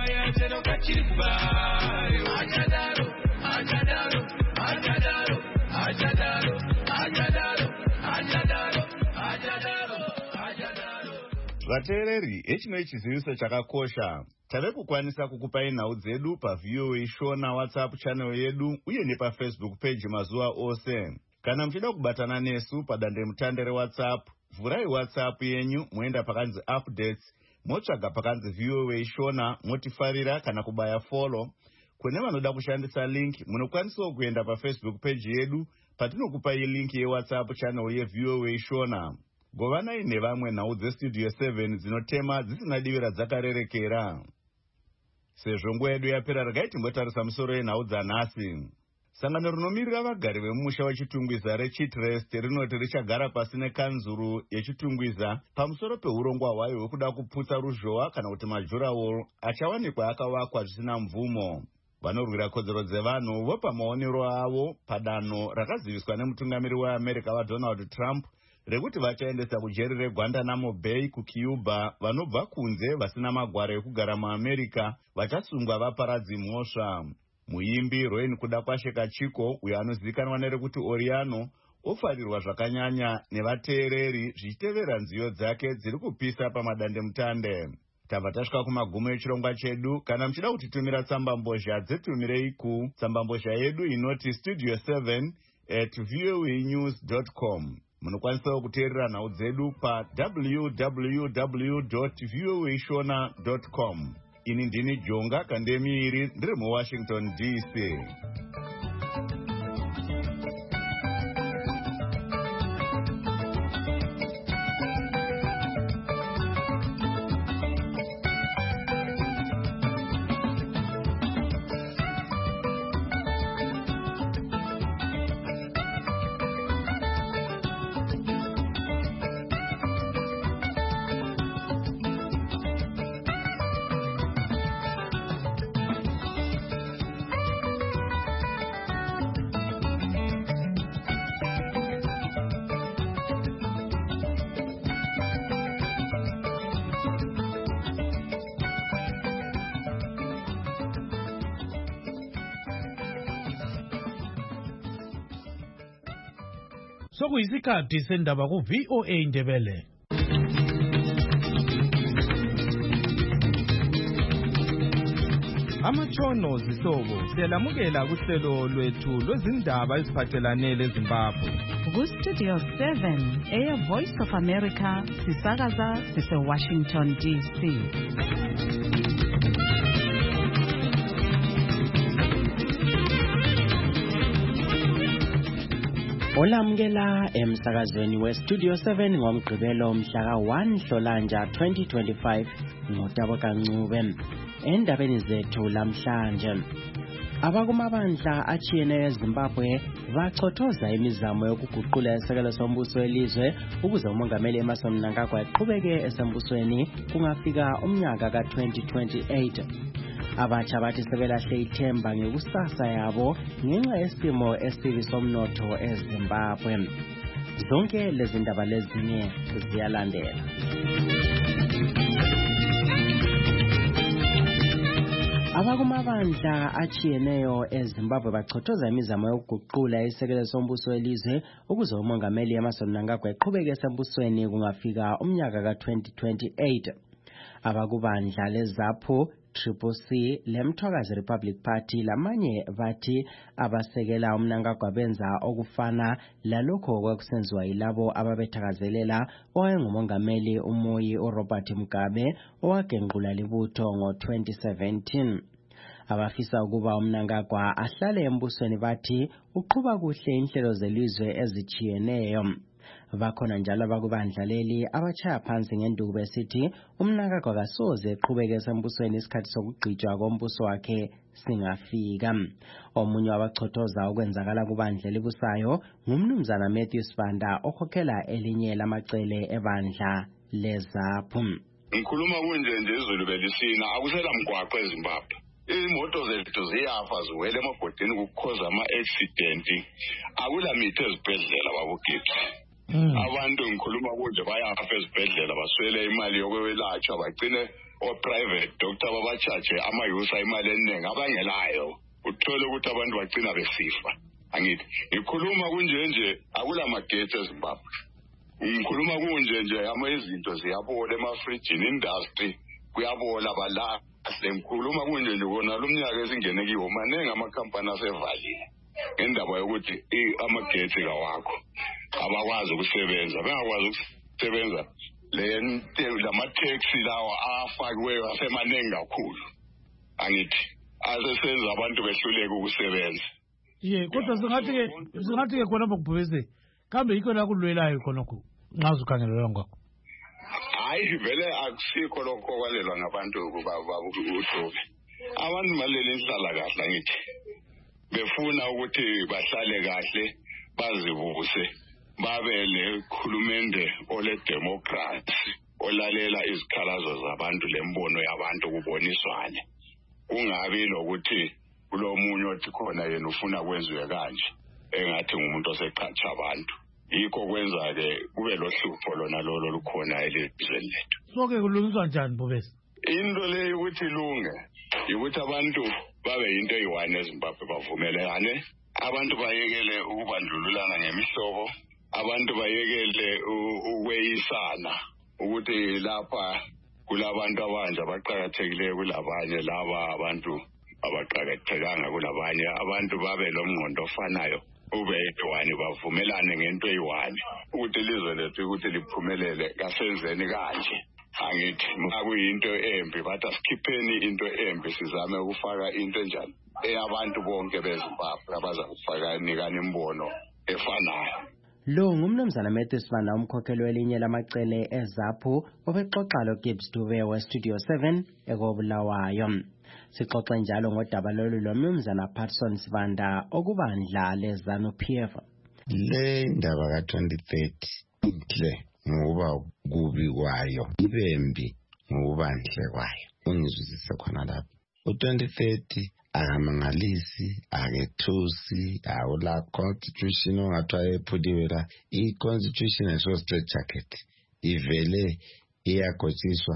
Vateereri, echino chiziviso chakakosha. Tave kukwanisa kukupai nhau dzedu paVOA Shona WhatsApp channel yedu uye nepaFacebook page mazuva ose. Kana muchida kubatana nesu padande mutande reWhatsApp, vhurai WhatsApp yenyu moenda pakanzi updates, motsvaga pakanzi VOA Shona, motifarira kana kubaya follow. Kune vanoda kushandisa link, munokwanisawo kuenda paFacebook page yedu patinokupai link yeWhatsApp channel yeVOA Shona. Govanai nevamwe nhau dzestudio 7 dzinotema dzisina divira dzakarerekera. Sezvo nguva yedu yapera, regai timbotarisa musoro yenhau dzanhasi. Sangano rinomirira vagari vemumusha wechitungwiza reChitrest rinoti richagara pasi nekanzuru yechitungwiza pamusoro peurongwa hwayo hwekuda kuputsa ruzhowa kana kuti majurawall achawanikwa akavakwa zvisina mvumo. Vanorwira kodzero dzevanhu vopa maonero avo padanho rakaziviswa nemutungamiri weAmerica vaDonald Trump rekuti vachaendesa kujeri reGuantanamo Bay kuCuba vanobva kunze vasina magwaro ekugara muAmerica vachasungwa vaparadzi mhosva. Muimbi Rowan kuda kwasheka Chiko uyo anozivikanwa nerekuti Oriano ofarirwa zvakanyanya nevateereri zvichitevera nziyo dzake dziri kupisa pamadande mutande. Tabva tasvika kumagumo echirongwa chedu. Kana muchida kutitumira tsambambozha dzetumirei kutsambambozha yedu inoti studio7@voanews.com. Munokwanisawo kuteerera nhau dzedu pa www.voashona.com. Ini ndini Jonga Kandemiiri ndiri muWashington DC. sokuyisikhathi sendaba ku-VOA Indebele. Amatshono zihlobo siyalamukela kuhlelo lwethu lwezindaba eziphathelane leZimbabwe. Ku-Studio 7 eyeVoice of America sisakaza sise-Washington DC. Olamukela emsakazweni we-Studio 7 ngomgqibelo mhla ka-1 Nhlolanja 2025 ngoTabo Kancube. Endabeni zethu lamhlanje, abakumabandla achiyeneyo eZimbabwe bachothoza imizamo yokuguqula isekelo sombuso welizwe ukuze umongameli Emmerson Mnangagwa aqhubeke esembusweni kungafika umnyaka ka-2028. Abatsha bathi sebelahle ithemba ngekusasa yabo ngenxa yesimo esibi somnotho eZimbabwe. Zonke lezi ndaba lezinye ziyalandela. Abakumabandla achiyeneyo eZimbabwe bachothoza imizamo yokuguqula isekelo sombuso welizwe ukuze umongameli Emmerson Mnangagwa aqhubeke esembusweni kungafika umnyaka ka-2028. Abakubandla leZAPU, Triple C, leMthwakazi Republic Party lamanye bathi abasekela uMnangagwa benza okufana lalokho okwakusenziwa yilabo ababethakazelela owayengumongameli uMoyi uRobert Mugabe owagenqula libutho ngo-2017. Abafisa ukuba uMnangagwa ahlale embusweni bathi uqhuba kuhle inhlelo zelizwe ezichiyeneyo. Bakhona njalo abakubandla leli abachaya phansi ngenduku besithi uMnangagwa kasoze eqhubeke esembusweni isikhathi sokugqitshwa kombuso wakhe singafika. Omunye wabachothoza okwenzakala kubandla elibusayo ngumnumzana Matthew Sibanda okhokhela elinye lamacele ebandla leZAPU. Ngikhuluma kunje nje izulu belisina akusela mgwaqo eZimbabwe. Imoto zethu ziyafa ziwele emagodini kukhoza ama-accident. Akula mithi ezibhedlela babugidi. Abantu ngikhuluma kunje bayafa ezibhedlela baswele imali yokwelatshwa bagcine o-private doctor babachaje amayusa imali eningi abangelayo. Uthole ukuthi abantu bagcina besifa. Angithi ngikhuluma kunje nje akula magetsi eZimbabwe. Ngikhuluma kunje nje izinto ziyabola emafrijini, industry kuyabola bala. Ngikhuluma kunje nje kona lumnyaka esingene kiwo maningi amakhampani asevalile ngendaba yokuthi amagetsi kawakho abakwazi ukusebenza. Bengakwazi ukusebenza lama-taxi lawa afakiweyo asemaningi kakhulu. Angithi asesenza abantu behluleke ukusebenza. Kodwa singathi-ke khona bakubhubeze kambe yikho la kulwelayo khonokho nxa uzukhangelelwa ngakho. Hayi vele akusikho lokho kwalelwa ngabantu uDube. Abantu malele inhlala kahle ngithi befuna ukuthi bahlale kahle bazibuse babe lekhulumende ole democracy olalela izikhalazo zabantu lembono yabantu kuboniswane. Kungabi lokuthi kulomunye othi khona yena ufuna kwenziwe kanje engathi ngumuntu oseqhatsha abantu. Yikho kwenza-ke kube lohlupho lona lolo lukhona elizweni lethu. So-ke kulungiswa njani Bobesi? Into leyo ukuthi ilunge ukuthi abantu babe yinto eyi-one eZimbabwe bavumelane. Abantu bayekele ukubandlululana ngemihlobo. Abantu bayekele ukweyisana ukuthi lapha kulabantu abanje abaqakathekileyo kulabanye, laba abantu abaqakathekanga kulabanye. Abantu babe lomngqondo ofanayo ube eyi-one bavumelane ngento eyi-one ukuthi ilizwe lethu ukuthi liphumelele kasenzeni kanje. Angithi makuyinto embi bathi asikhipheni into embi sizame ukufaka into enjani eyabantu bonke beZimbabwe abazakufaka nikana imbono efanayo. Lo ngumnumzana Matthew Sibanda umkhokheli welinye lamacele eZAPU obexoxa loGibbs Dube we-Studio 7 ekobulawayo. Sixoxe njalo ngodaba lolu lomnumzana Patson Sibanda okubandla leZANU-PF. Le ndaba ka-2030 inhle ngoba kubi kwayo ibembi ngokubandle kwayo. Ungizwisise khona lapho. U-2030 akamangalisi akethusi awula constitution ongathiwa ephuliwe la. I-constitution aso straight jacket ivele iyagotshiswa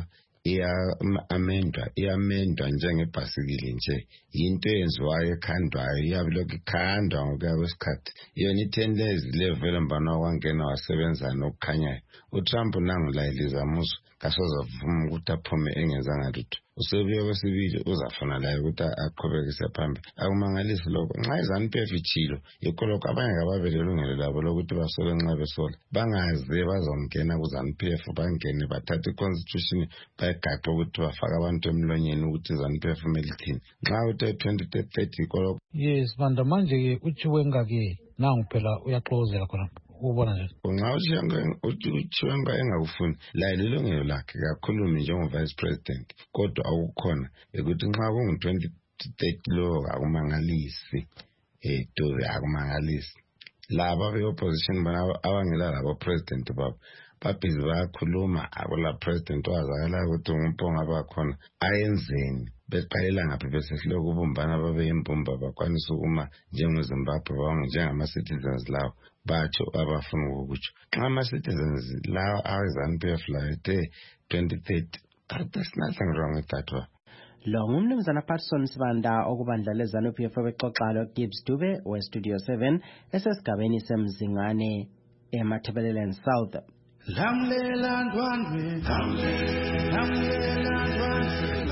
iyamendwa njengebhasikili nje, yinto eyenziwayo ekhandwayo, iyabilokhu ikhandwa ngokuya kwesikhathi. Yona i-10 years level mbana wangena wasebenza nokukhanyayo. uTrump nangulayeliza muso kasoze avuma ukuthi aphume engenzanga lutho. Usebuye kwesibili uzafuna layo ukuthi aqhubekise phambili. Akumangalisi lokho. Nxa iZANU-PF ichilo yikho lokho abanye ababele ilungelo labo lokuthi basole nxa besola. Bangaze bazongena kuZANU-PF bangene bathatha i-constitution bayigaxe ukuthi bafaka abantu emlonyeni ukuthi iZANU-PF kumele ithini. Nxa uthe 2030 yikho lokho. Yes, manje ke uChiwenga-ke nangu phela uyaxokozela khona. Ubona nje nxa uChiwenga engakufuni laye lilungelo lakhe kakhulumi njengo-vice president, kodwa akukhona ukuthi nxa kungu-2030 lo akumangalisi tobe akumangalisi. Laba be-opposition bona abangela labo president babo babhizi bayakhuluma, akula president owazakalayo ukuthi ngumpongo abakhona ayenzeni, beqalela ngaphi besehloko ubumbana babe yimbumba bakwanisa ukuma njengoZimbabwe njengama-citizens lawo batsho abafuna ukukutsho. Nxa ama-citizens lawo awe-ZANU-PF layo ethe 2030, there's nothing wrong with that one. Lo ngumnumzana Patson Sibanda okubandla leZANU-PF bexoxa loGibbs Dube weStudio 7 esesigabeni semzingane eMatabeleland South. Lamlela ndwandwe, lamlela ndwandwe,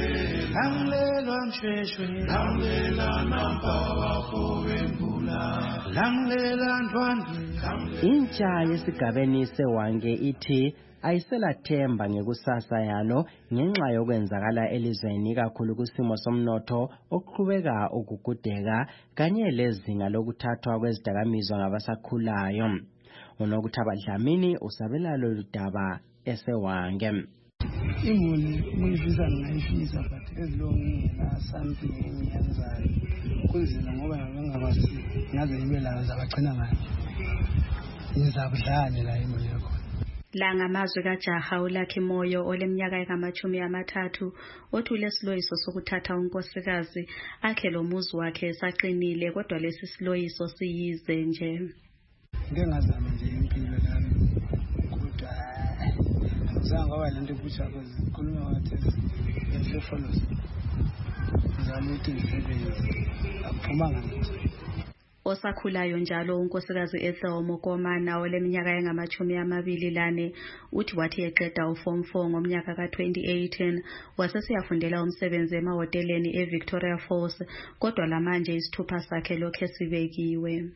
lamlela mshweshwe, lamlela nampawa kowembula, lamlela ndwandwe. Intsha yesigabeni sewange ithi ayiselathemba ngekusasa yalo ngenxa yokwenzakala elizweni kakhulu kusimo somnotho oqhubeka ukugudeka kanye lezinga lokuthathwa kwezidakamizwa ngabasakhulayo. Unokuthaba Dlamini usabela lolu daba esewange. Imuli muyifisa ngayifisa but ezilongela something engiyenzayo kunzima ngoba ngingabasi ngaze ibe la zabagcina manje ngizabudlane la imuli yakho. La ngamazwi kaJaha uLakhi Moyo oleminyaka engama-30 othule isiloyiso sokuthatha unkosikazi akhe lo muzi wakhe saqinile kodwa lesi siloyiso siyize nje. Ngengazama nje impilo nami kodwa ngizange ngoba lento ebutsha kuzikhuluma ngathi esefollows ngizama ukuthi ngisebenze akuphumanga nje. Osakhulayo njalo unkosikazi Ethel Mokomana oleminyaka engama-24 uthi wathi eqeda uform 4 ngomnyaka ka-2018 wasesiyafundela umsebenzi emahoteleni eVictoria Falls kodwa lamanje isithupha sakhe lokhe sibekiwe.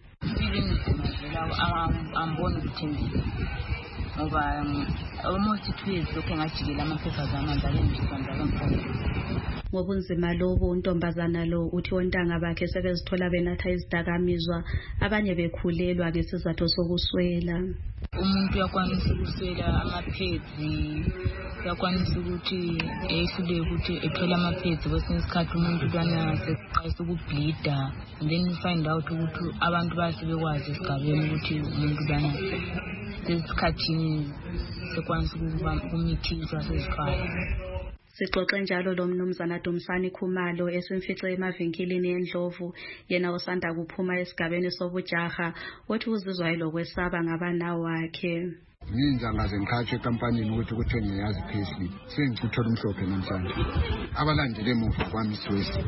Amboni ukuthi ngoba almost 2 years lokhe ngajikela amaphepha zamandla njalo. Ngobunzima lobo untombazana lo uthi ontanga bakhe sebezithola benatha izidakamizwa abanye bekhulelwa ngesizathu sokuswela. Umuntu uyakwanisa ukuswela amaphedzi, uyakwanisa ukuthi ehlule ukuthi ethola amaphedzi kwesinye isikhathi umuntu lwana seqalisa ukubleeda, and then you find out ukuthi abantu basebekwazi esigabeni ukuthi umuntu lwana sesikhathini sekwanisa ukumithizwa sezikhala. Sixoxe njalo lo mnumzana Dumsani Khumalo esimfice emavinkilini eNdlovu yena osanda kuphuma esigabeni sobujaha othi uzizwa elokwesaba ngabanawo wakhe. Nginja ngaze ngikhatshe ekampanini ukuthi kuthenge yazi payslip sengikuthola umhlophe namhlanje abalandele emuva kwami isiwesi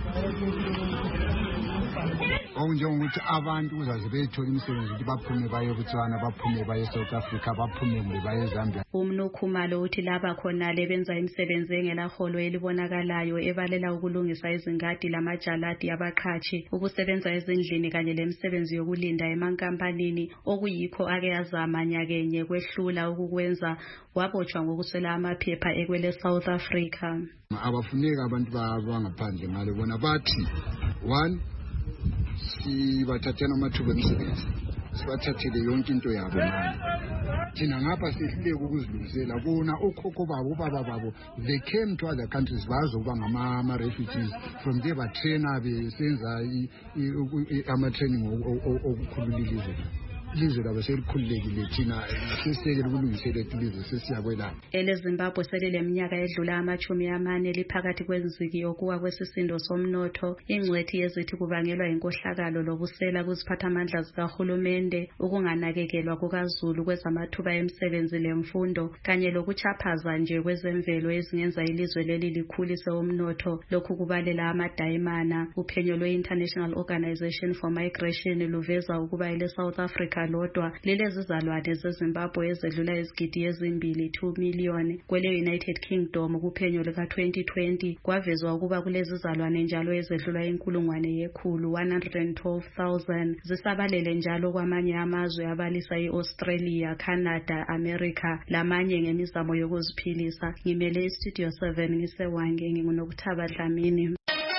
okunjengokuthi abantu uzaze beyithola imisebenzi ukuthi baphume baye eBotswana baphume baye eSouth Africa baphume baye eZambia. Umnukhumalo uthi laba khonale benza imisebenzi engelaholo elibonakalayo ebalela ukulungisa izingadi lamajaladi abaqhashi ukusebenza ezindlini kanye lemisebenzi yokulinda emankampanini okuyikho ake yazama nyakenye kwehlula ukukwenza wabotshwa ngokuswela amaphepha ekwele South Africa. Abafuneka abantu bangaphandle ngale bona bathi 1 sibathathela amathuba emisebenzi sibathathele yonke into yabo manje thina ngapha sihluleka ukuzilungisela bona okhokho babo ubaba babo they came to other countries bazokuba ngama-refugees from there batraina besenza ama-training okukhulula ilizwe. ilizwe labo selikhululekile thina sesisekele ukulungisela ilizwe sesiyakwelapha. EleZimbabwe selileminyaka edlula 40 liphakathi kwenziki yokuwa kwesisindo somnotho. Ingcwethi yezithi kubangelwa inkohlakalo lobusela kuziphathamandla zikahulumende, ukunganakekelwa kukazulu kwezamathuba emisebenzi lemfundo kanye lokuchaphaza nje kwezemvelo ezingenza ilizwe leli likhulise umnotho. Lokhu kubalela amadayimana. Uphenyo lwe-International Organization for Migration luveza ukuba ile-South Africa lodwa lilezizalwane zeZimbabwe ezedlula izigidi ezimbili 2 million. Kwele-United Kingdom kuphenyo lika-2020 kwavezwa ukuba kulezizalwane njalo ezedlula 112,000 zisabalele njalo kwamanye amazwe abalisa i-Australia, Canada, America lamanye ngemizamo yokuziphilisa. Ngimele iStudio 7 ngisewange nginguNokuthaba Dlamini.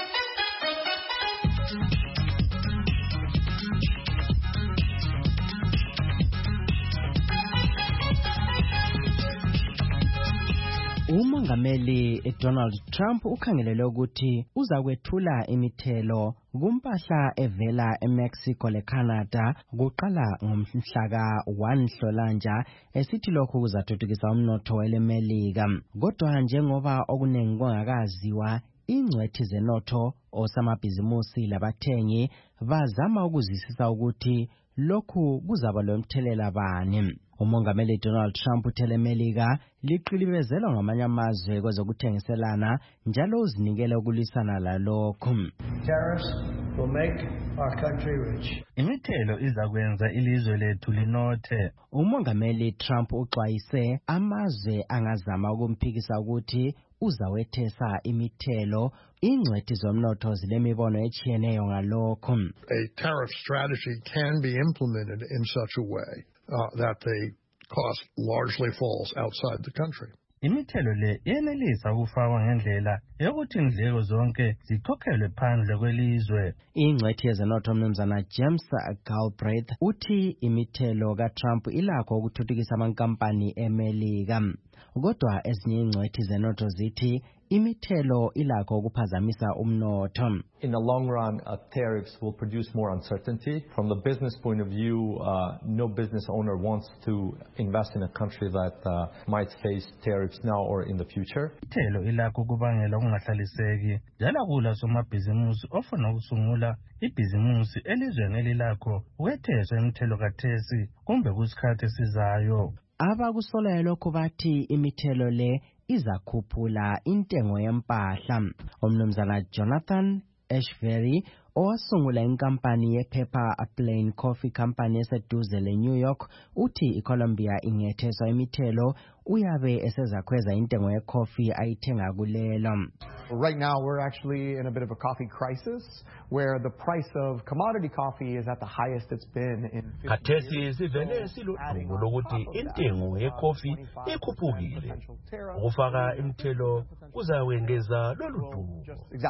Umongameli Donald Trump ukhangelele ukuthi uza kwethula imithelo kumpahla evela eMexico leCanada kuqala ngomhla ka-1 Nhlolanja, esithi lokhu kuzathuthukisa umnotho weleMelika. Kodwa njengoba okuningi kungakaziwa, ingcwethi zenotho osamabhizimusi labathengi bazama ukuzwisisa ukuthi lokhu kuzaba lomthelela bani. Umongameli Donald Trump uthele iMelika liqilibezelwa ngamanye amazwe kwezokuthengiselana njalo uzinikele ukulwisana lalokhu. Tariffs will make our country rich. Imithelo izakwenza ilizwe lethu linothe. Umongameli Trump uxwayise amazwe angazama ukumphikisa ukuthi uzawethesa imithelo. Ingcwethi zomnotho zilemibono etshiyeneyo ngalokhu. A tariff strategy can be implemented in such a way that the cost largely falls outside the country. Imithelo le yenelisa ukufakwa ngendlela yokuthi indleko zonke zikhokhelwe phandle kwelizwe. Ingcwethi yezenotho Mnumzana James Galbraith uthi imithelo kaTrump ilakho ukuthuthukisa amankampani eMelika. Kodwa ezinye ingcwethi zenotho zithi imithelo ilakho ukuphazamisa umnotho. In the long run, tariffs will produce more uncertainty. From the business point of view, no business owner wants to invest in a country that might face tariffs now or in the future. Imithelo ilakho kubangela ukungahlaliseki njalo kula somabhizimusi ofuna ukusungula ibhizimusi elizweni elilakho ukwethesa imithelo kathesi kumbe kusikhathi esizayo. Abakusolayo lokho bathi imithelo le izakhuphula intengo yempahla. Umnumzana Jonathan Ashbury owasungula inkampani yephepha Plain Coffee Company eseduze leNew York uthi iColombia ingetheswa imithelo uyabe esezakhweza intengo yecoffee ayithenga kulelo. Right now we're actually in a bit of a coffee crisis where the price of commodity coffee is at the highest it's been in 50 years. Kathesi sivele siludumo lokuthi intengo yecoffee ikhuphukile. Ukufaka imithelo kuzawengeza lolu dumo.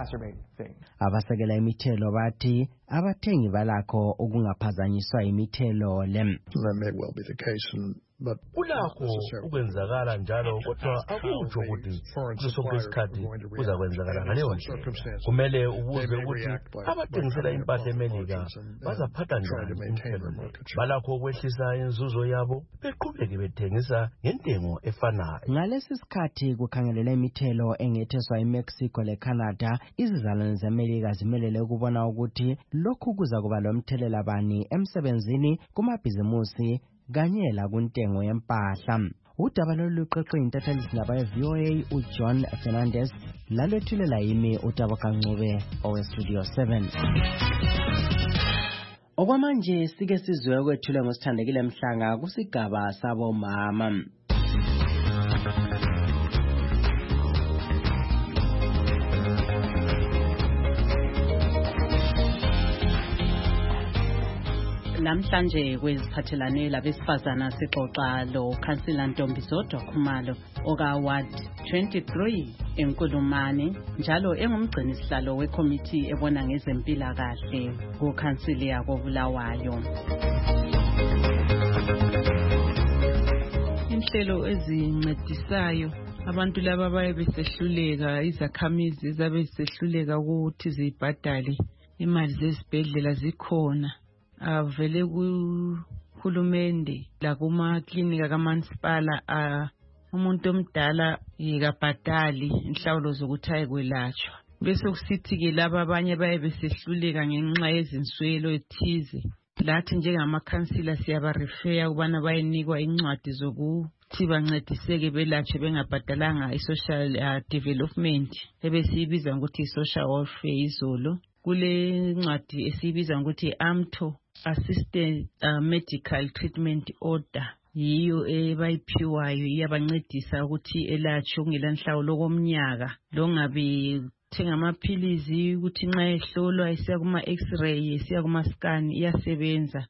Abasekela imithelo bathi abathengi balakho ukungaphazanyiswa imithelo le. That may well be the case, but kulakho ukwenzakala njalo kodwa akutsho ukuthi kusonke isikhathi kuzakwenzakala ngaleyo ndlela. Kumele ubuze ukuthi abathengisela impahla eMelika bazaphatha njani imithelo. Balakho ukwehlisa inzuzo yabo beqhubeke bethengisa ngentengo efanayo. Ngalesi sikhathi kukhangelela imithelo engetheswa eMexico leCanada, izizalwane zeMelika zimelele ukubona ukuthi lokhu kuza kuba lomthelela bani emsebenzini, kumabhizimusi kanye lakuntengo yempahla. Udaba loluqoqwe intathalisi ye-VOA uJohn Fernandez lalwethulela yimi uTaboka Ncube oweStudio 7. Okwamanje sike sizwe ukwethula ngosithandekile Mhlanga kusigaba sabomama. Namhlanje kweziphathelane labesifazana sixoxa lo Councillor Ntombizodwa Khumalo oka Ward 23 eNkulumane njalo engumgcini sihlalo wekomiti ebona ngezempilakahle ku Council yako Bulawayo. Inhlelo ezincedisayo abantu laba baye besehluleka, izakhamizi zabe sehluleka ukuthi zibhadale imali zezibhedlela zikhona. Avele kahulumende lakumaklinika kamansipala umuntu omdala yekabhadali inhlawulo zokuthi ayekwelatshwa. Bese kusithi-ke laba abanye baye besehluleka ngenxa yezinswelo ethize. Lathi njengamakhansila siyabarefeya ukubana bayenikwa incwadi zokuthi bancediseke belatshwe bengabhadalanga i-social development ebesiyibiza ngokuthi i-social welfare izolo. Kule ncwadi esiyibiza ngokuthi AMTO, Assisted Medical Treatment Order, yiyo ebayiphiwayo iyabancedisa ukuthi elatshwe kungela nhlawulo komnyaka. Lo ngabe thenga amaphilizi ukuthi nxa ehlolwa isiya kuma x-ray isiya kuma scan iyasebenza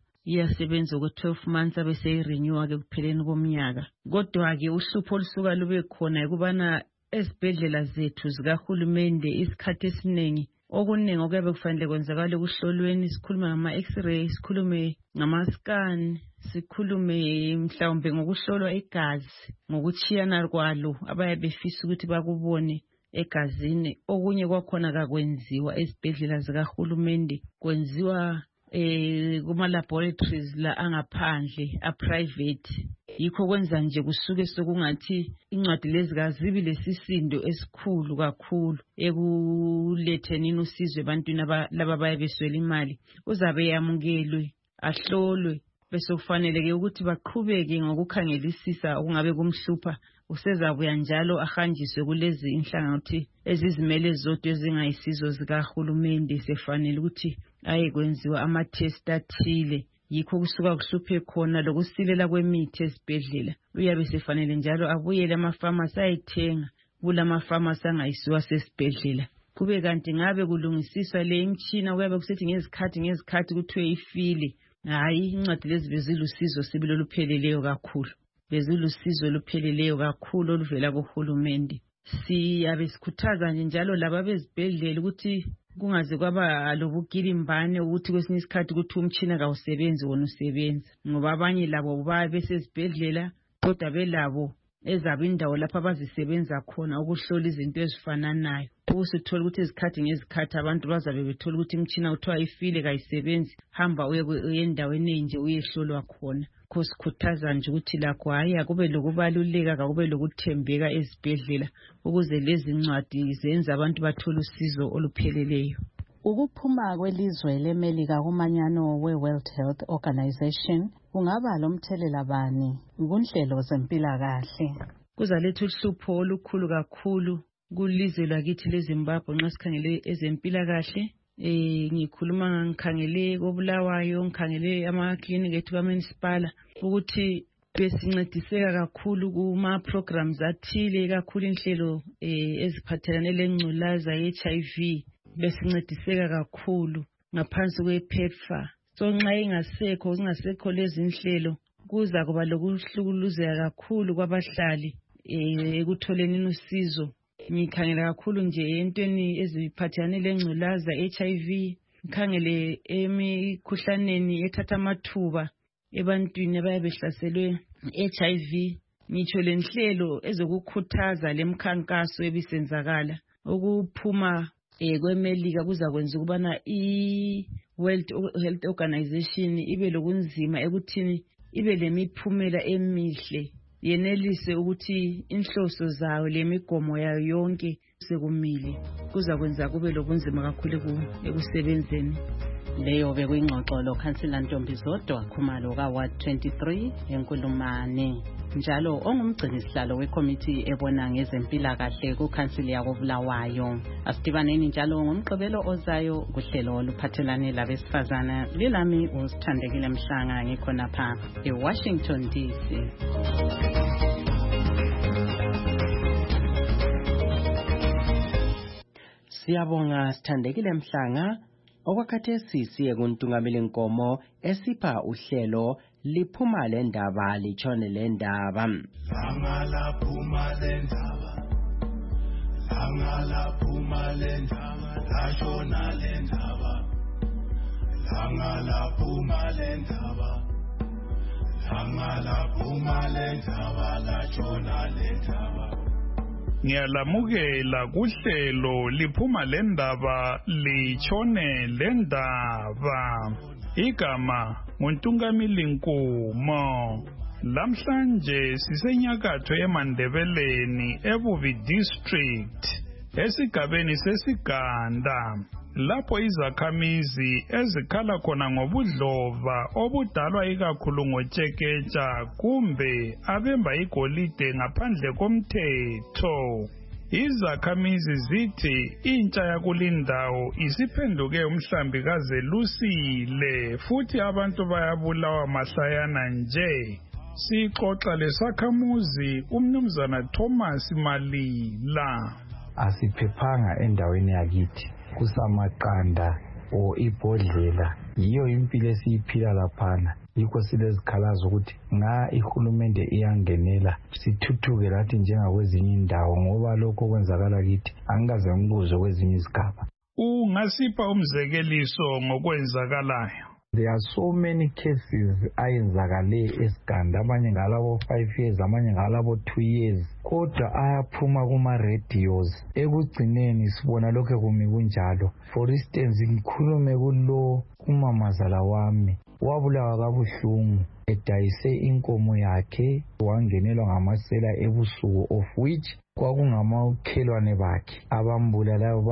ku-12 months abeseyirenewa ke kupheleni komnyaka. Kodwa-ke uhlupho olusuka lube khona ukubana ezibhedlela zethu zikahulumende isikhathi esiningi okuningi okuyabe kufanele kwenzakala ekuhlolweni, sikhulume ngama x-ray, sikhulume ngama scan, sikhulume mhlawumbe ngokuhlolwa igazi ngokuchiyana kwalo abayabe befisa ukuthi bakubone egazini. Okunye kwakhona kakwenziwa ezibhedlela zikahulumende, kwenziwa kuma laboratories la angaphandle a-private. Yikho kwenza nje kusuke sokungathi incwadi lezi kazibi lesisindo esikhulu kakhulu ekuletheni usizo ebantwini laba baye beswela imali. Uzabe yamukelwe ahlolwe bese kufanele-ke ukuthi baqhubeke ngokukhangelisisa okungabe kumhlupha. Usezabuya njalo ahanjiswe kulezi inhlangothi ezizimele zodwa ezingayisizo zikahulumende, sefanele ukuthi ayekwenziwa ama-test athile. Yikho kusuka kuhluphe khona lokusilela kwemithi ezibhedlela. Uyabe sefanele njalo abuyele amafamasi ayethenga kulamafamasi angayisiwa sesibhedlela. Kube kanti ngabe kulungisiswa le imitshina kuyabe kusithi ngezikhathi kuthiwe ifile. Hayi, incwadi lezi bezilusizo sibili olupheleleyo kakhulu. Bezilusizo olupheleleyo kakhulu oluvela kuhulumende. Siyabe sikhuthaza nje njalo laba bezibhedlela ukuthi kungaze kwaba lobugilimbane ukuthi kwesinye isikhathi ukuthi umtshina kawusebenzi wona usebenza, ngoba abanye labo babe besezibhedlela kodwa belabo ezabo indawo lapho abazisebenza khona ukuhlola izinto ezifananayo. Ubusuthola ukuthi ngezikhathi abantu bazabe bethola ukuthi imtshina kuthiwa ifile kayisebenzi, hamba uye endaweni enje uyehlolwa khona. Sikhuthaza nje ukuthi lakho hayi akube lokubaluleka, akube lokuthembeka ezibhedlela ukuze lezi ncwadi zenze abantu bathole usizo olupheleleyo. Ukuphuma kwelizwe leMelika kumanyano we-World Health Organization kungaba lomthelela bani kunhlelo zempilakahle? Kuzaletha uhlupho olukhulu kakhulu kulizwe lakithi leZimbabwe nxa sikhangele ezempilakahle. Ngikhuluma ngikhangele koBulawayo, ngikhangele amaklinika ethu kamunicipal ukuthi besincediseka kakhulu kuma programs athile, kakhulu inhlelo eziphathelane lengculaza ye-HIV besincediseka kakhulu ngaphansi kwePEPFAR. So nxa zingasekho lezi inhlelo kuza kuba lokuhlukuluzeka kakhulu kwabahlali ekutholeni usizo. Ngikhangela kakhulu nje entweni eziphathelane lengculaza HIV, ngikhangele emikhuhlaneni ethatha amathuba ebantwini abayabe behlaselwe HIV. Ngitsho lenhlelo ezokukhuthaza lemkhankaso ebisenzakala ukuphuma kweMelika kuzakwenza ukubana i-World Health Organization ibe lokunzima ekuthini ibe lemiphumela emihle, yenelise ukuthi inhloso zayo lemigomo yayo yonke sekumile. Kuzakwenza kube lobunzima kakhulu ekusebenzeni. Leyo bekuyingxoxo loKhansila Ntombi Zodwa Khumalo ka-Ward 23 eNkulumane, njalo ongumgcinisihlalo wekomiti ebona ngezempilakahle kukhansili yakoBulawayo. Asidibaneni njalo ngomgqibelo ozayo kuhlelo oluphathelane labesifazana. Lilami uSithandekile Mhlanga, ngikhonapha eWashington DC. Siyabonga Sithandekile Mhlanga. Okwakhathesi siye kuntungameli nkomo esipha uhlelo liphuma le ndaba litshone le ndaba. Langalaphuma le ndaba, langalaphuma le ndaba, lashona le ndaba. Langalaphuma le ndaba, langalaphuma le ndaba, lashona le ndaba. Ngiyalamukela kuhlelo liphuma lendaba litshone lendaba. Igama nguntungamili Nkumo. Lamhlanje sisenyakatho eMandebeleni eBubi district esigabeni seSiganda lapho izakhamizi ezikhala khona ngobudlova obudalwa ikakhulu ngotsheketsha kumbe abemba igolide ngaphandle komthetho. Izakhamizi zithi intsha yakulindawo isiphenduke umhlambi kazelusile futhi abantu bayabulawa mahlayana nje. Sixoxa lesakhamuzi umnumzana Thomas Malila. Asiphephanga endaweni yakithi kusamaqanda o ibhodlela yiyo impilo esiyiphila laphana. Yikho silezikhalazo ukuthi ihulumende iyangenela sithuthuke lathi njengakwezinye indawo ngoba lokho kwenzakala kithi angikaze ngibuze kwezinye izigaba. Ungasipha umzekeliso ngokwenzakalayo? There are so many cases ayenzakale esiganda, amanye ngalabo 5 years, amanye ngalabo 2 years, kodwa ayaphuma kuma-radios. Ekugcineni sibona lokho kumi kunjalo. For instance, ngikhulume kulo umamazala wami wabulawa kabuhlungu edayise inkomo yakhe wangenelwa ngamasela ebusuku, of which kwakungamakhelwane bakhe abambulalayo.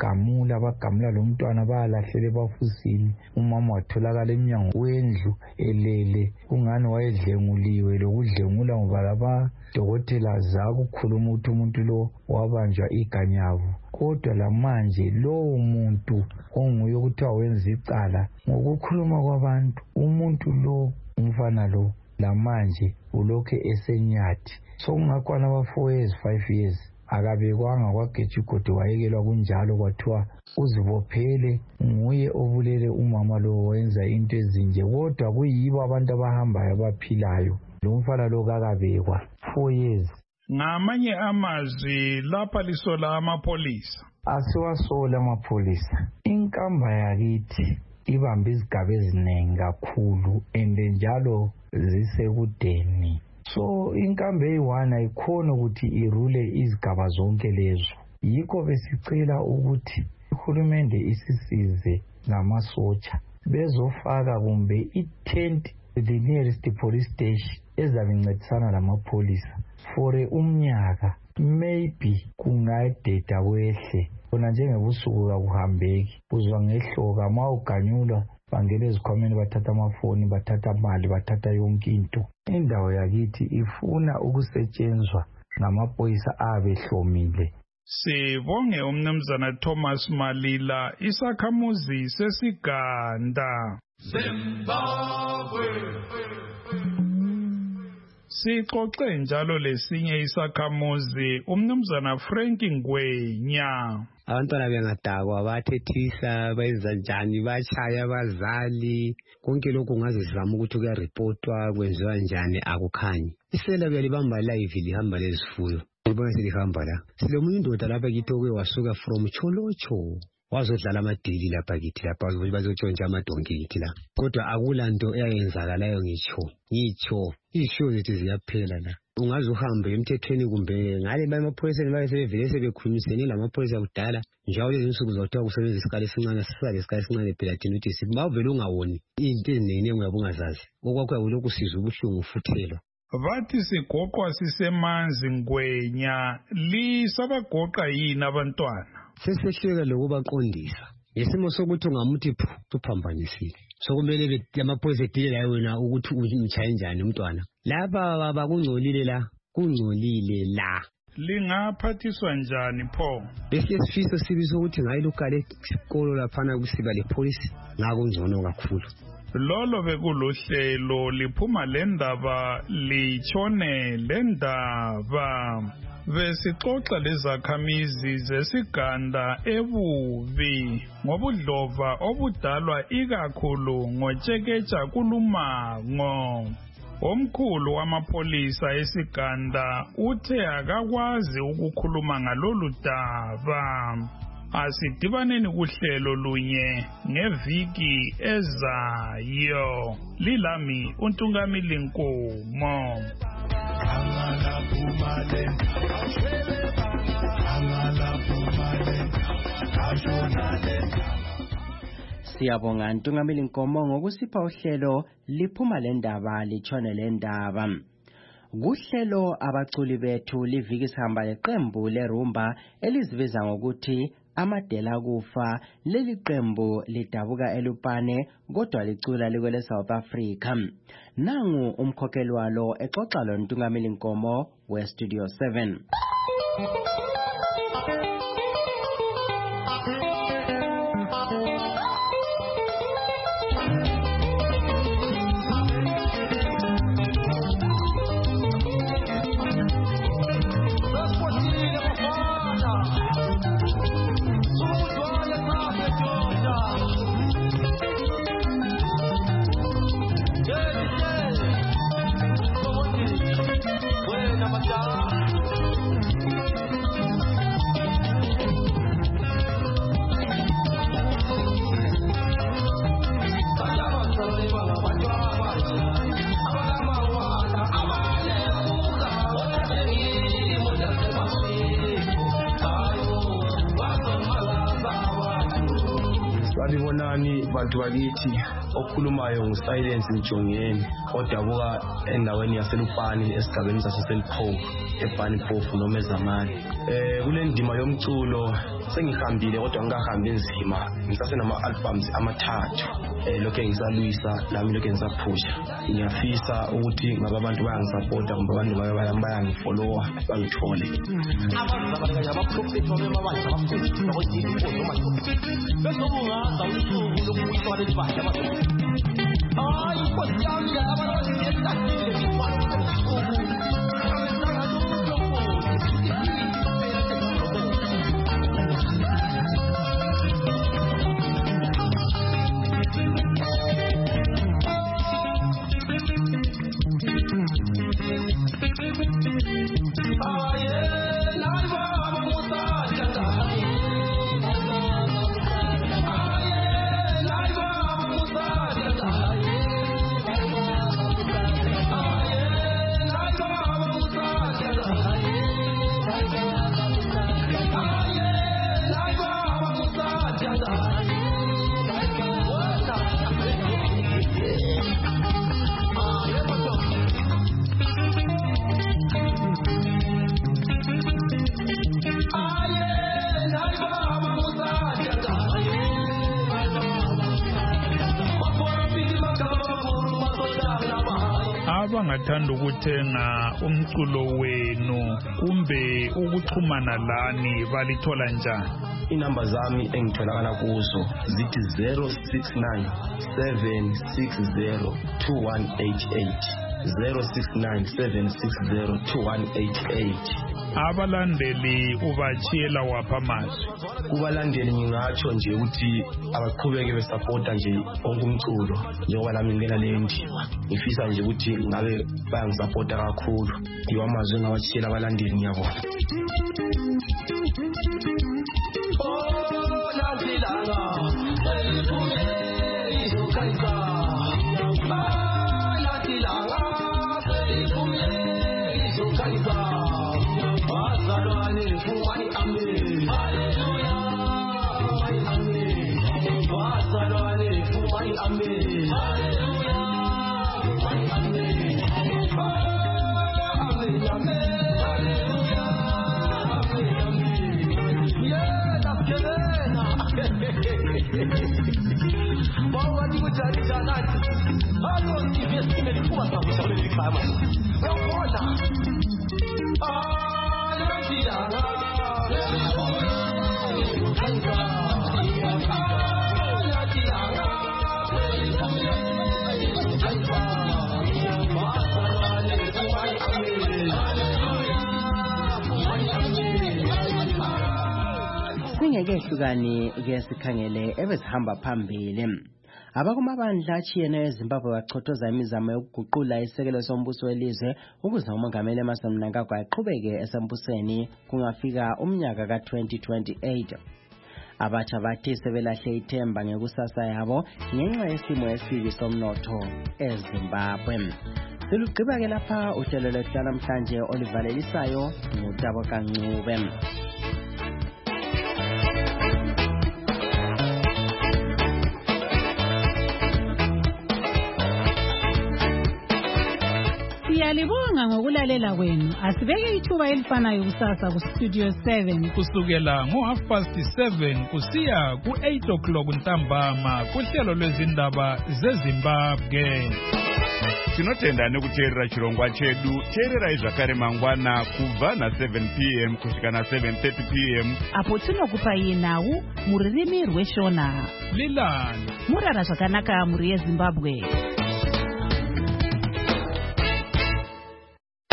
Bagamula lo mntwana bayalahlele bafusile. Umama watholakala emnyango wendlu elele kungani wayedlenguliwe. Lokudlengula ngoba labadokotela zakukhuluma ukuthi umuntu lo wabanjwa iganyavu. Kodwa lamanje lowo muntu onguye ukuthi wenza icala ngokukhuluma kwabantu, umuntu lo umfana lo lamanje ulokhe esenyathi. Sokungakwana aba 4 years 5 years akabekwanga kwageja igodi wayekelwa kunjalo kwathiwa uzibophele nguye obulele umama lo wenza into ezinje, kodwa kuyibo abantu abahambayo abaphilayo. Lo mfana lo kakabekwa 4 years. Ngamanye amazwi lapha lisola amapholisa. Asiwasola amapholisa. Inkamba yakithi ibambe izigaba eziningi kakhulu ende njalo zisekudeni. So inkamba eyi-1 ayikhona ukuthi irule izigaba zonke lezo. Yikho besicela ukuthi uhulumende isisize ngamasotsha bezofaka kumbe i-tent the nearest police station ezabincedisana lamapholisa for umnyaka. Maybe kungayededa kwehle kona njengebusuku kakuhambeki. Uzwa ngehloka ma uganyulwa bangena ezikhwameni bathatha amafoni, bathatha imali, bathatha yonke into. Indawo yakithi ifuna ukusetshenzwa ngamaphoyisa abehlomile. Sibonge umnumzana Thomas Malila, isakhamuzi seSiganda. Zimbabwe. Sixoxe njalo lesinye isakhamuzi umnumzana Frank Ngwenya. Abantwana bengadakwa bathethisa bayenza njani, bachaya abazali, konke lokho ngaze sizama ukuthi kuyareportwa kwenziwa njani akukhanyi. Isela beyalibamba live lihamba lezifuyo. Libona selihamba la. Silomunye indoda lapha kithi oke wasuka from Cholocho wazodlala amadili lapha kithi lapha bazotshontsha amadonki kithi la. Kodwa akulanto eyayenzakalayo ngitsho ishow zethu ziyaphela la. Ungaze uhambe emthethweni kumbe ngale bamaphoyisa bayesebevele sebekhulumisene lamaphoyisa kudala njalo lezi insuku zothiwa kusebenza isikali esincane sisale isikali esincane phela thina uthi sibavele ungawoni into eziningi ungazazi okwakho uloku sizwe ubuhlungu futhelwa. Bathi sigoqwa sisemanzi Ngwenya, lisabagoqa yini abantwana? Sesehleka lokubaqondisa ngesimo sokuthi ungamuthi uphambanisile. Sokumele amaphoyisa edile la wena ukuthi umchaye njani umntwana. Lapha bakungcolile la, kungcolile la. Lingaphathiswa njani pho? Besiyesifiso sibizo ukuthi ngayilukale isikolo laphana kusiba lepolice ngakungcono kakhulu. Lolo bekuluhlelo liphuma lendaba litshone lendaba. Besixoxa lezakhamizi zeSiganda eBubi ngobudlova obudalwa ikakhulu ngotsheketsha kulumango. Omkhulu wamapholisa eSiganda uthe akakwazi ukukhuluma ngalolu daba. Asidibaneni kuhlelo lunye ngeviki ezayo. Lilami uNtungamili Nkumo. Siyabonga Ntungamili Nkomo ngokusipha uhlelo liphuma lendaba litshone lendaba. Kuhlelo abaculi bethu liviki sihamba leqembu lerumba eliziveza ngokuthi Amadela kufa. Leli qembu lidabuka eLupane kodwa licula likwele South Africa. Nangu umkhokheli walo exoxa lo Ntungamili Nkomo we Studio 7. Salibonani bantu bakithi, okhulumayo nguSilence Mjongeni odabuka endaweni yaseLupane esigabeni saseSeliphofu eBaniphofu noma eZamani. Kule ndima yomculo sengihambile kodwa ngikahambi enzima, ngisasenama albums amathathu. Lokho ngisalwisa nami lokho ngisaphusha. Ngiyafisa ukuthi ngabe abantu bayangisupporta kumbe abantu bayangifollowa bangithole. Abangathanda ukuthenga umculo wenu kumbe ukuxhumana lani balithola njani? Inamba zami engitholakala kuzo zithi 069 760 2188 069 760 2188. Abalandeli ubachiyela wapha amazwi? Kubalandeli ngingatsho nje ukuthi abaqhubeke besupporta nje onke umculo njengoba lami ngena le ndima. Ngifisa nje ukuthi ngabe bayangisupporta kakhulu. Yiwo amazwi engawachiyela abalandeli, ngiyabona. Singekehlukani ke sikhangele ebesihamba phambili. Abakumabandla achiyene eZimbabwe bachothoza imizamo yokuguqula isekelo sombuso welizwe ukuze umongameli Emmerson Mnangagwa aqhubeke esembusweni kungafika umnyaka ka-2028. Abatsha bathi sebelahle ithemba ngekusasa yabo ngenxa yesimo esibi somnotho eZimbabwe. Silugqiba ke lapha uhlelo lwethu namhlanje olivalelisayo nguTabo Kancube. Siyabonga ngokulalela kwenu. Asibeke ithuba elifanayo kusasa kustudio 7 kusukela ngo7:30 kusiya ku8 ntambama kuhlelo lwezindaba zeZimbabwe. Tinotenda nekuteerera chirongwa chedu. Teererai zvakare mangwana kubva na7 p.m. kusvika na7:30 p.m. apo tinokupai nhau mururimi rweshona. Lilani murara zvakanaka muri yeZimbabwe.